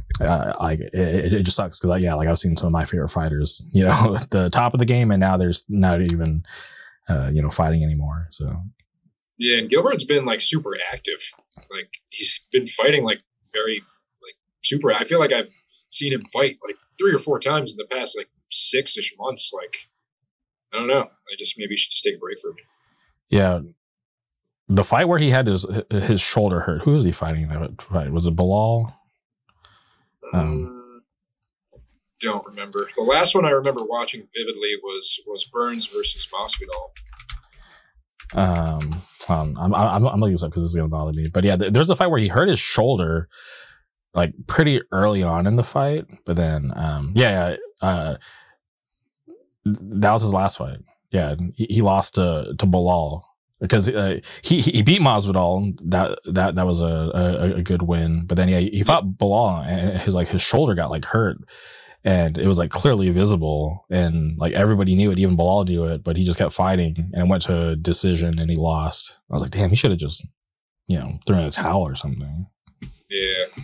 it just sucks because like I've seen some of my favorite fighters at the top of the game and now there's not even fighting anymore. So yeah, and Gilbert's been like super active. Like he's been fighting like very like super. I feel like I've seen him fight like 3 or 4 times in the past like 6-ish months. Like I don't know. I just maybe should just take a break for a minute. Yeah. The fight where he had his shoulder hurt, who was he fighting in that fight? Was it Bilal? Don't remember. The last one I remember watching vividly was Burns versus Masvidal. I'm looking this up because this is going to bother me. But yeah, there's a fight where he hurt his shoulder like pretty early on in the fight. But then, that was his last fight. Yeah, he lost to Bilal because he beat Masvidal. That was a good win. But then he fought Bilal and his shoulder got like hurt, and it was like clearly visible, and like everybody knew it. Even Bilal knew it, but he just kept fighting and it went to a decision and he lost. I was like, damn, he should have just thrown a towel or something. Yeah.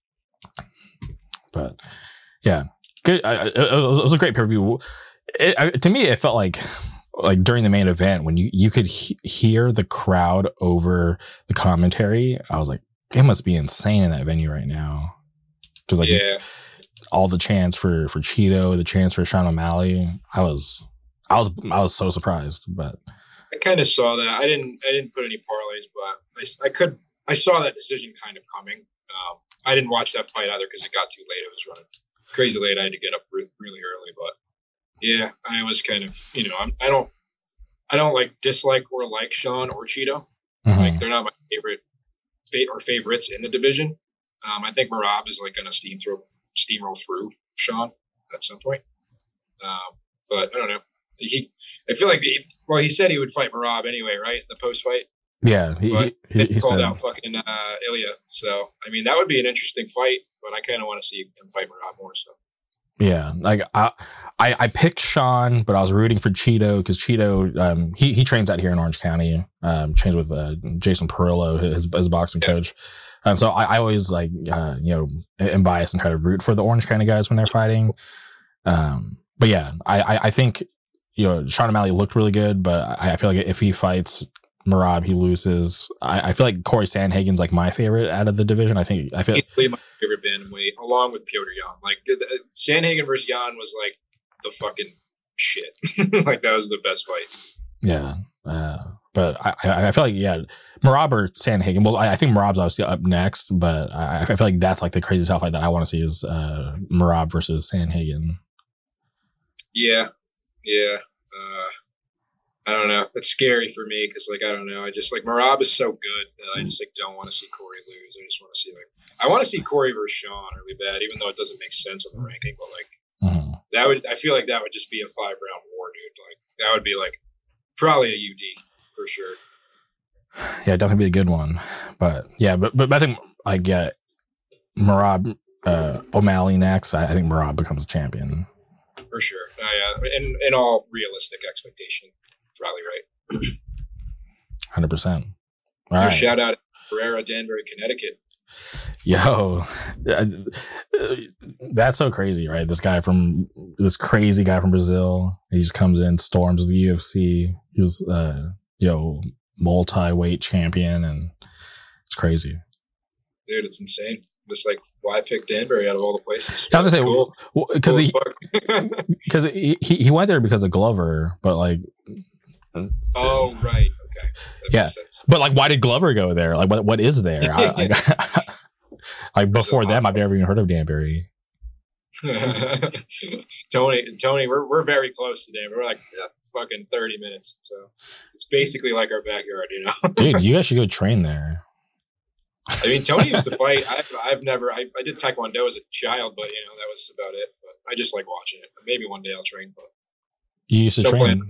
But yeah, good. It was a great pay-per-view. To me, it felt like during the main event when you could hear the crowd over the commentary. I was like, it must be insane in that venue right now because all the chants for Cheeto, the chants for Sean O'Malley. I was so surprised, but I kind of saw that. I didn't put any parlays, but I saw that decision kind of coming. I didn't watch that fight either because it got too late. It was running crazy late. I had to get up really early. But yeah, I was kind of, I don't like dislike or like Sean or Cheeto. Mm-hmm. Like they're not my favorites in the division. I think Merab is like going to steamroll through Sean at some point. But I don't know. I feel like he said he would fight Merab anyway, right? In the post fight. Yeah, he called said out fucking Ilya. So I mean, that would be an interesting fight. But I kind of want to see him fight Merab more. So. Yeah, like I picked Sean, but I was rooting for Cheeto because Cheeto he trains out here in Orange County. Trains with Jason Perillo, his boxing coach. So I always like am biased and try to root for the Orange County guys when they're fighting. But yeah, I think Sean O'Malley looked really good, but I feel like if he fights Merab, he loses. I feel like Corey Sandhagen's like my favorite out of the division. I feel my favorite bantamweight, along with Piotr Jan. Like Sandhagen versus Jan was like the fucking shit. Like that was the best fight. Yeah, but I feel like Merab or Sandhagen. Well, I think Merab's obviously up next, but I feel like that's like the craziest fight that I want to see is Merab versus Sandhagen. Yeah. I don't know. It's scary for me because, like, I don't know. I just like Merab is so good that I just like don't want to see Corey lose. I just want to see I want to see Corey versus Sean really bad, even though it doesn't make sense on the ranking. But like I feel like that would just be a 5-round war, dude. Like that would be like probably a UD for sure. Yeah, definitely be a good one. But yeah, but I think I get Merab O'Malley next. I think Merab becomes champion for sure. Yeah, in all realistic expectation. Probably right. 100%. All right. Shout out Herrera, Danbury, Connecticut. Yo, that's so crazy, right? This crazy guy from Brazil. He just comes in, storms the UFC. He's multi-weight champion, and it's crazy. Dude, it's insane. Just like why pick Danbury out of all the places? I was gonna say because he went there because of Glover, but like. Oh right, okay. That makes sense. But like, why did Glover go there? Like, what is there? Like before them, I've never even heard of Danbury. Tony, we're very close to Danbury. We're like fucking 30 minutes, so it's basically like our backyard, Dude, you guys should go train there. I mean, Tony used to fight. I've never. I did Taekwondo as a child, but that was about it. But I just like watching it. Maybe one day I'll train. But you used to train.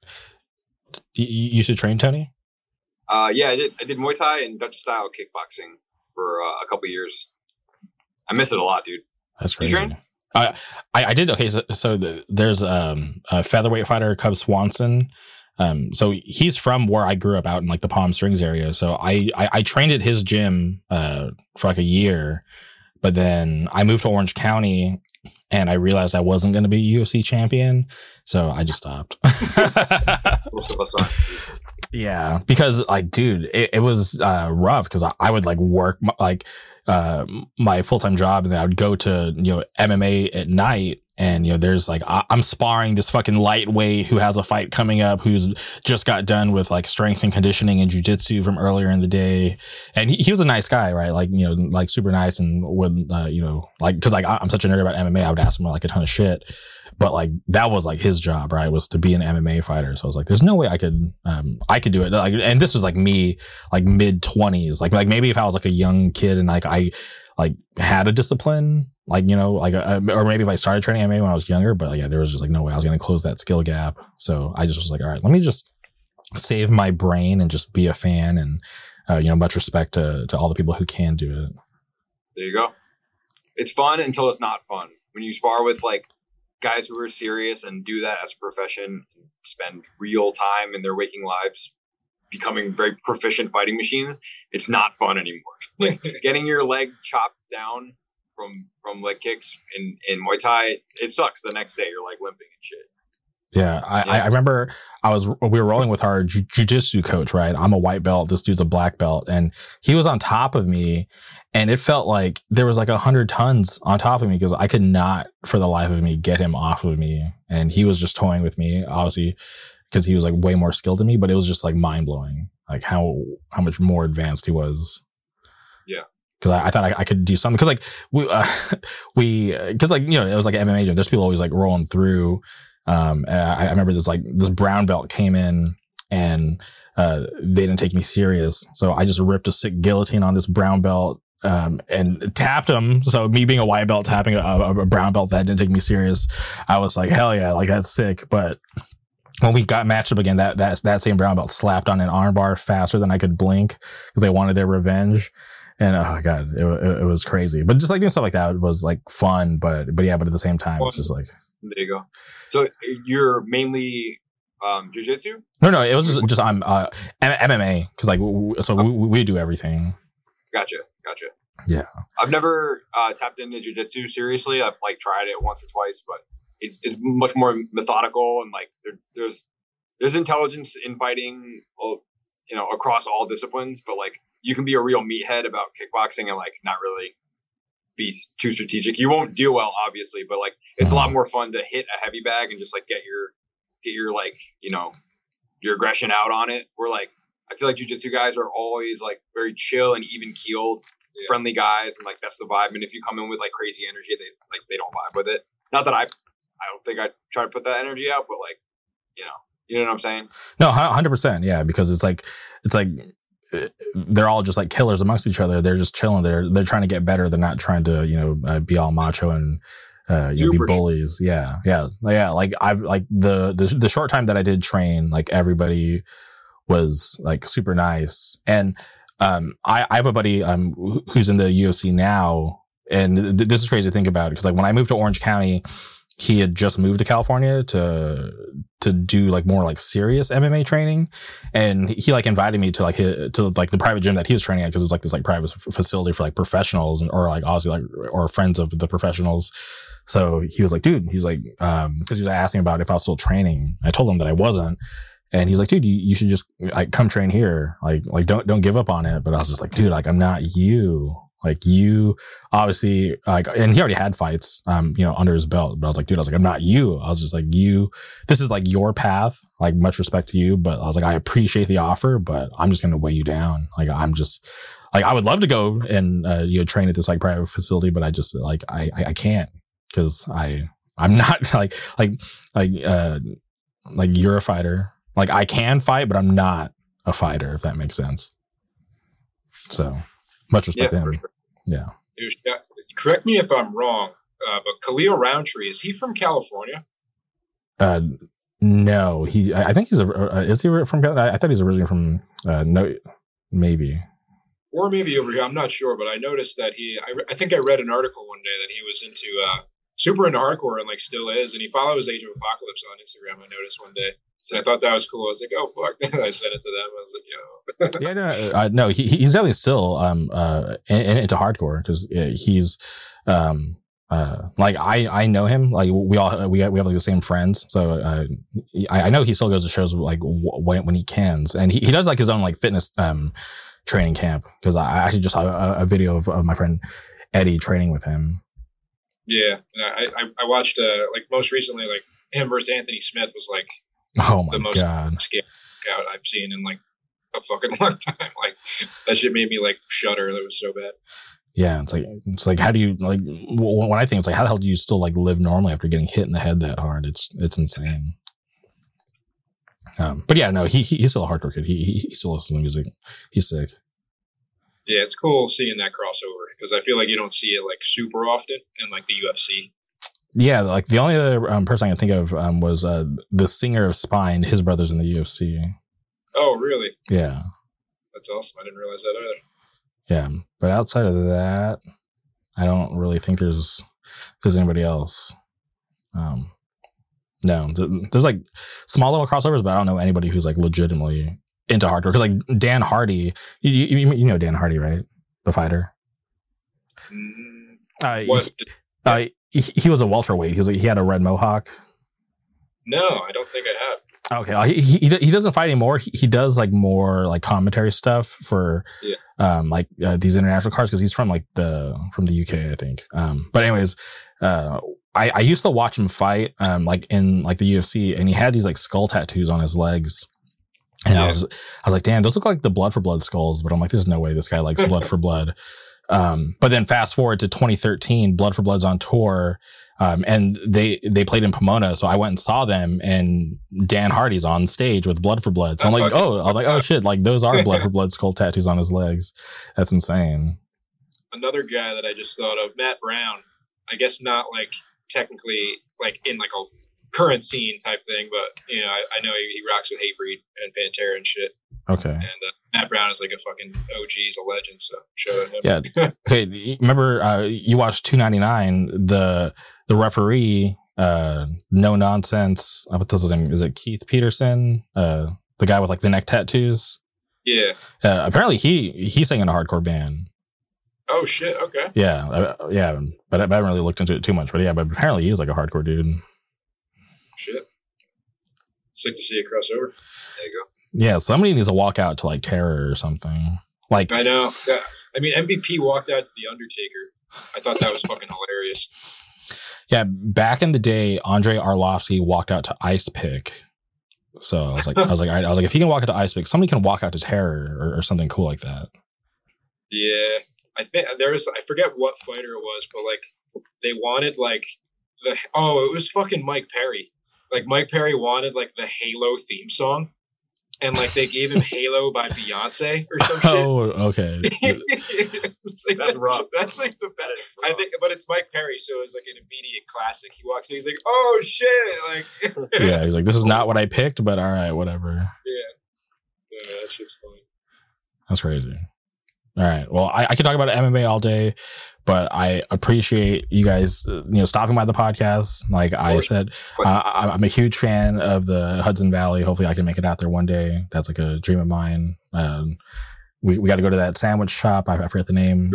You used to train, Tony? Yeah, I did Muay Thai and Dutch style kickboxing for a couple years. I miss it a lot, dude. That's crazy. You train? I did. Okay, so there's a featherweight fighter, Cub Swanson. So he's from where I grew up out in like the Palm Springs area. So I trained at his gym for like a year, but then I moved to Orange County and I realized I wasn't going to be UFC champion. So I just stopped. Most of us are. Yeah, because like, dude, it was rough because I would like work my full-time job and then I would go to MMA at night. And, there's like, I'm sparring this fucking lightweight who has a fight coming up, who's just got done with like strength and conditioning and jujitsu from earlier in the day. And he was a nice guy, right? Like, like super nice and would, like, cause like I'm such a nerd about MMA, I would ask him like a ton of shit. But like, that was like his job, right? Was to be an MMA fighter. So I was like, there's no way I could do it. Like, and this was like me, like mid 20s, like maybe if I was like a young kid and like, I like had a discipline, like, or maybe if I started training MMA when I was younger, but there was just like no way I was going to close that skill gap. So I just was like, all right, let me just save my brain and just be a fan and, much respect to all the people who can do it. There you go. It's fun until it's not fun. When you spar with like guys who are serious and do that as a profession, and spend real time in their waking lives becoming very proficient fighting machines, it's not fun anymore. Like getting your leg chopped down from leg kicks in Muay Thai, it sucks. The next day you're like limping and shit. Yeah, I remember we were rolling with our jiu-jitsu coach, right? I'm a white belt, this dude's a black belt, and he was on top of me, and it felt like there was like 100 tons on top of me because I could not, for the life of me, get him off of me, and he was just toying with me, obviously, because he was like way more skilled than me, but it was just like mind blowing, like how much more advanced he was. Yeah, Because I thought I could do something. Because like because like, you know, it was like an MMA gym. There's people always like rolling through. And I remember this brown belt came in and they didn't take me serious. So I just ripped a sick guillotine on this brown belt and tapped him. So me being a white belt tapping a brown belt that didn't take me serious, I was like, hell yeah, like that's sick. But when we got matched up again, that same brown belt slapped on an armbar faster than I could blink because they wanted their revenge. And oh god, it was crazy. But just like doing stuff like that was like fun. But at the same time, it's just like, there you go. So you're mainly jiu-jitsu? No, it was just I'm MMA because like we do everything. Gotcha. Yeah, I've never tapped into jiu-jitsu seriously. I've like tried it once or twice, but it's much more methodical and like there's intelligence in fighting, you know, across all disciplines. But like you can be a real meathead about kickboxing and like not really be too strategic. You won't deal well, obviously, but like it's a lot more fun to hit a heavy bag and just like get your like, you know, your aggression out on it. Where like I feel like jiu-jitsu guys are always like very chill and even keeled, friendly guys, and like that's the vibe. And if you come in with like crazy energy, they don't vibe with it. Not that I don't think I try to put that energy out, but like, you know what I'm saying? No, 100%. Yeah, because it's like they're all just like killers amongst each other. They're just chilling. They're trying to get better. They're not trying to, you know, be all macho and be bullies. Yeah. Like I've like the short time that I did train, like everybody was like super nice. And I have a buddy who's in the UFC now, and this is crazy to think about because like when I moved to Orange County, he had just moved to California to do like more like serious MMA training. And he like invited me to like the private gym that he was training at. Cause it was like this like private facility for like professionals or like obviously like, or friends of the professionals. So he was like, dude, he's like, cause he was asking about if I was still training. I told him that I wasn't. And he's like, dude, you should just like come train here. Like don't give up on it. But I was just like, dude, like I'm not you. Like you obviously like, and he already had fights, you know, under his belt, but I was like, dude, I'm not you. I was just like, this is like your path, like much respect to you. But I was like, I appreciate the offer, but I'm just going to weigh you down. Like, I'm just like, I would love to go and, you know, train at this like private facility, but I just like, I can't because I'm not like you're a fighter. Like I can fight, but I'm not a fighter, if that makes sense. So much respect to him. Sure. Yeah. Correct me if I'm wrong, but Khalil Roundtree, is he from California? No, I think he's is he from California? I thought he's originally from no, maybe. Or maybe over here. I'm not sure, but I noticed that I think I read an article one day that he was super into hardcore and like still is, and he follows Age of Apocalypse on Instagram. I noticed one day. So I thought that was cool. I was like, "Oh fuck!" I sent it to them. I was like, "Yo." Yeah, no, he's definitely still into hardcore because he's like I know him. Like we have like the same friends, so I know he still goes to shows like when he can, and he does like his own like fitness training camp because I actually just saw a video of my friend Eddie training with him. Yeah, I watched like most recently like him versus Anthony Smith was like. Oh my the most scary out I've seen in like a fucking long time. Like that shit made me like shudder. That was so bad. Yeah, it's like how do you like when I think it's like how the hell do you still like live normally after getting hit in the head that hard? It's insane. But yeah, no, he's still a hardcore kid. He still listens to music. He's sick. Yeah, it's cool seeing that crossover because I feel like you don't see it like super often in like the UFC. Yeah, like the only other person I can think of was the singer of Spine. His brother's in the UFC. Oh, really? Yeah. That's awesome. I didn't realize that either. Yeah, but outside of that, I don't really think there's anybody else. No, there's like small little crossovers, but I don't know anybody who's like legitimately into hardcore. Because like Dan Hardy, you know Dan Hardy, right? The fighter. He was a welterweight. He had a red mohawk. No, I don't think I have. Okay, he doesn't fight anymore. He does like more like commentary stuff for these international cards because he's from like from the UK, I think. But anyways, I used to watch him fight like in like the UFC, and he had these like skull tattoos on his legs. And I was like, damn, those look like the Blood for Blood skulls, but I'm like, there's no way this guy likes Blood for Blood. But then fast forward to 2013, Blood for Blood's on tour. And they played in Pomona. So I went and saw them, and Dan Hardy's on stage with Blood for Blood. So I'm like, oh shit. Like those are Blood for Blood skull tattoos on his legs. That's insane. Another guy that I just thought of, Matt Brown. I guess not like technically like in like a current scene type thing, but you know, I know he rocks with Hatebreed and Pantera and shit. Okay. And Matt Brown is like a fucking OG, he's a legend. So shout out him. Yeah. Hey, remember you watched 299? The referee, no nonsense. What was his name? Is it Keith Peterson? The guy with like the neck tattoos. Yeah. Apparently he sang in a hardcore band. Oh shit! Okay. Yeah, yeah, but I haven't really looked into it too much. But yeah, but apparently he was like a hardcore dude. Shit. Sick to see a crossover. There you go. Yeah, somebody needs to walk out to like Terror or something. Like I know. Yeah. I mean, MVP walked out to The Undertaker. I thought that was fucking hilarious. Yeah, back in the day, Andre Arlovsky walked out to Ice Pick. So I was like, if he can walk out to Ice Pick, somebody can walk out to Terror or something cool like that. Yeah. I think I forget what fighter it was, but like they wanted like it was fucking Mike Perry. Like Mike Perry wanted like the Halo theme song, and like they gave him Halo by Beyonce or some shit. Oh, okay. Like, That's rough. That's like the best. I think, but it's Mike Perry, so it's like an immediate classic. He walks in, he's like, "Oh shit!" Like, yeah, he's like, "This is not what I picked, but all right, whatever." Yeah, that shit's funny. That's crazy. All right. Well, I could talk about MMA all day, but I appreciate you guys, stopping by the podcast. Like I said, I'm a huge fan of the Hudson Valley. Hopefully I can make it out there one day. That's like a dream of mine. We got to go to that sandwich shop. I forget the name.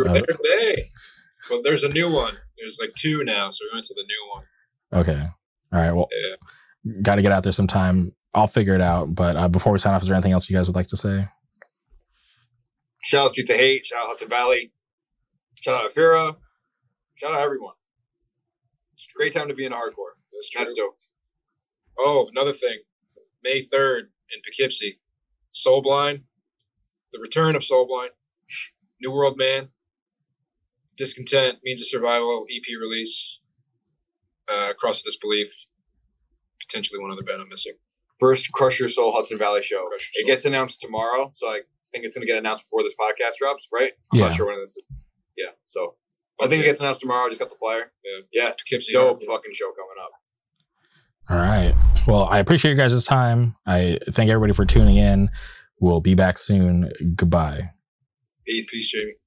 Well, there's a new one. There's like two now. So we went to the new one. Okay. All right. Well, got to get out there sometime. I'll figure it out. But before we sign off, is there anything else you guys would like to say? Shout out Streets of Hate. Shout out Hudson Valley. Shout out Afira. Shout out everyone. It's a great time to be in hardcore. That's stoked. Oh, another thing. May 3rd in Poughkeepsie. Soulblind. The return of Soulblind. New World Man. Discontent. Means of Survival. EP release. Cross of Disbelief. Potentially one other band I'm missing. First Crush Your Soul Hudson Valley show. It gets announced tomorrow, so I think it's going to get announced before this podcast drops, right? I'm not sure when it's. Yeah, so I think it gets announced tomorrow. I just got the flyer. Yeah. Poughkeepsie. Dope fucking show coming up. All right. Well, I appreciate you guys' time. I thank everybody for tuning in. We'll be back soon. Goodbye. Peace. Peace, Jamie.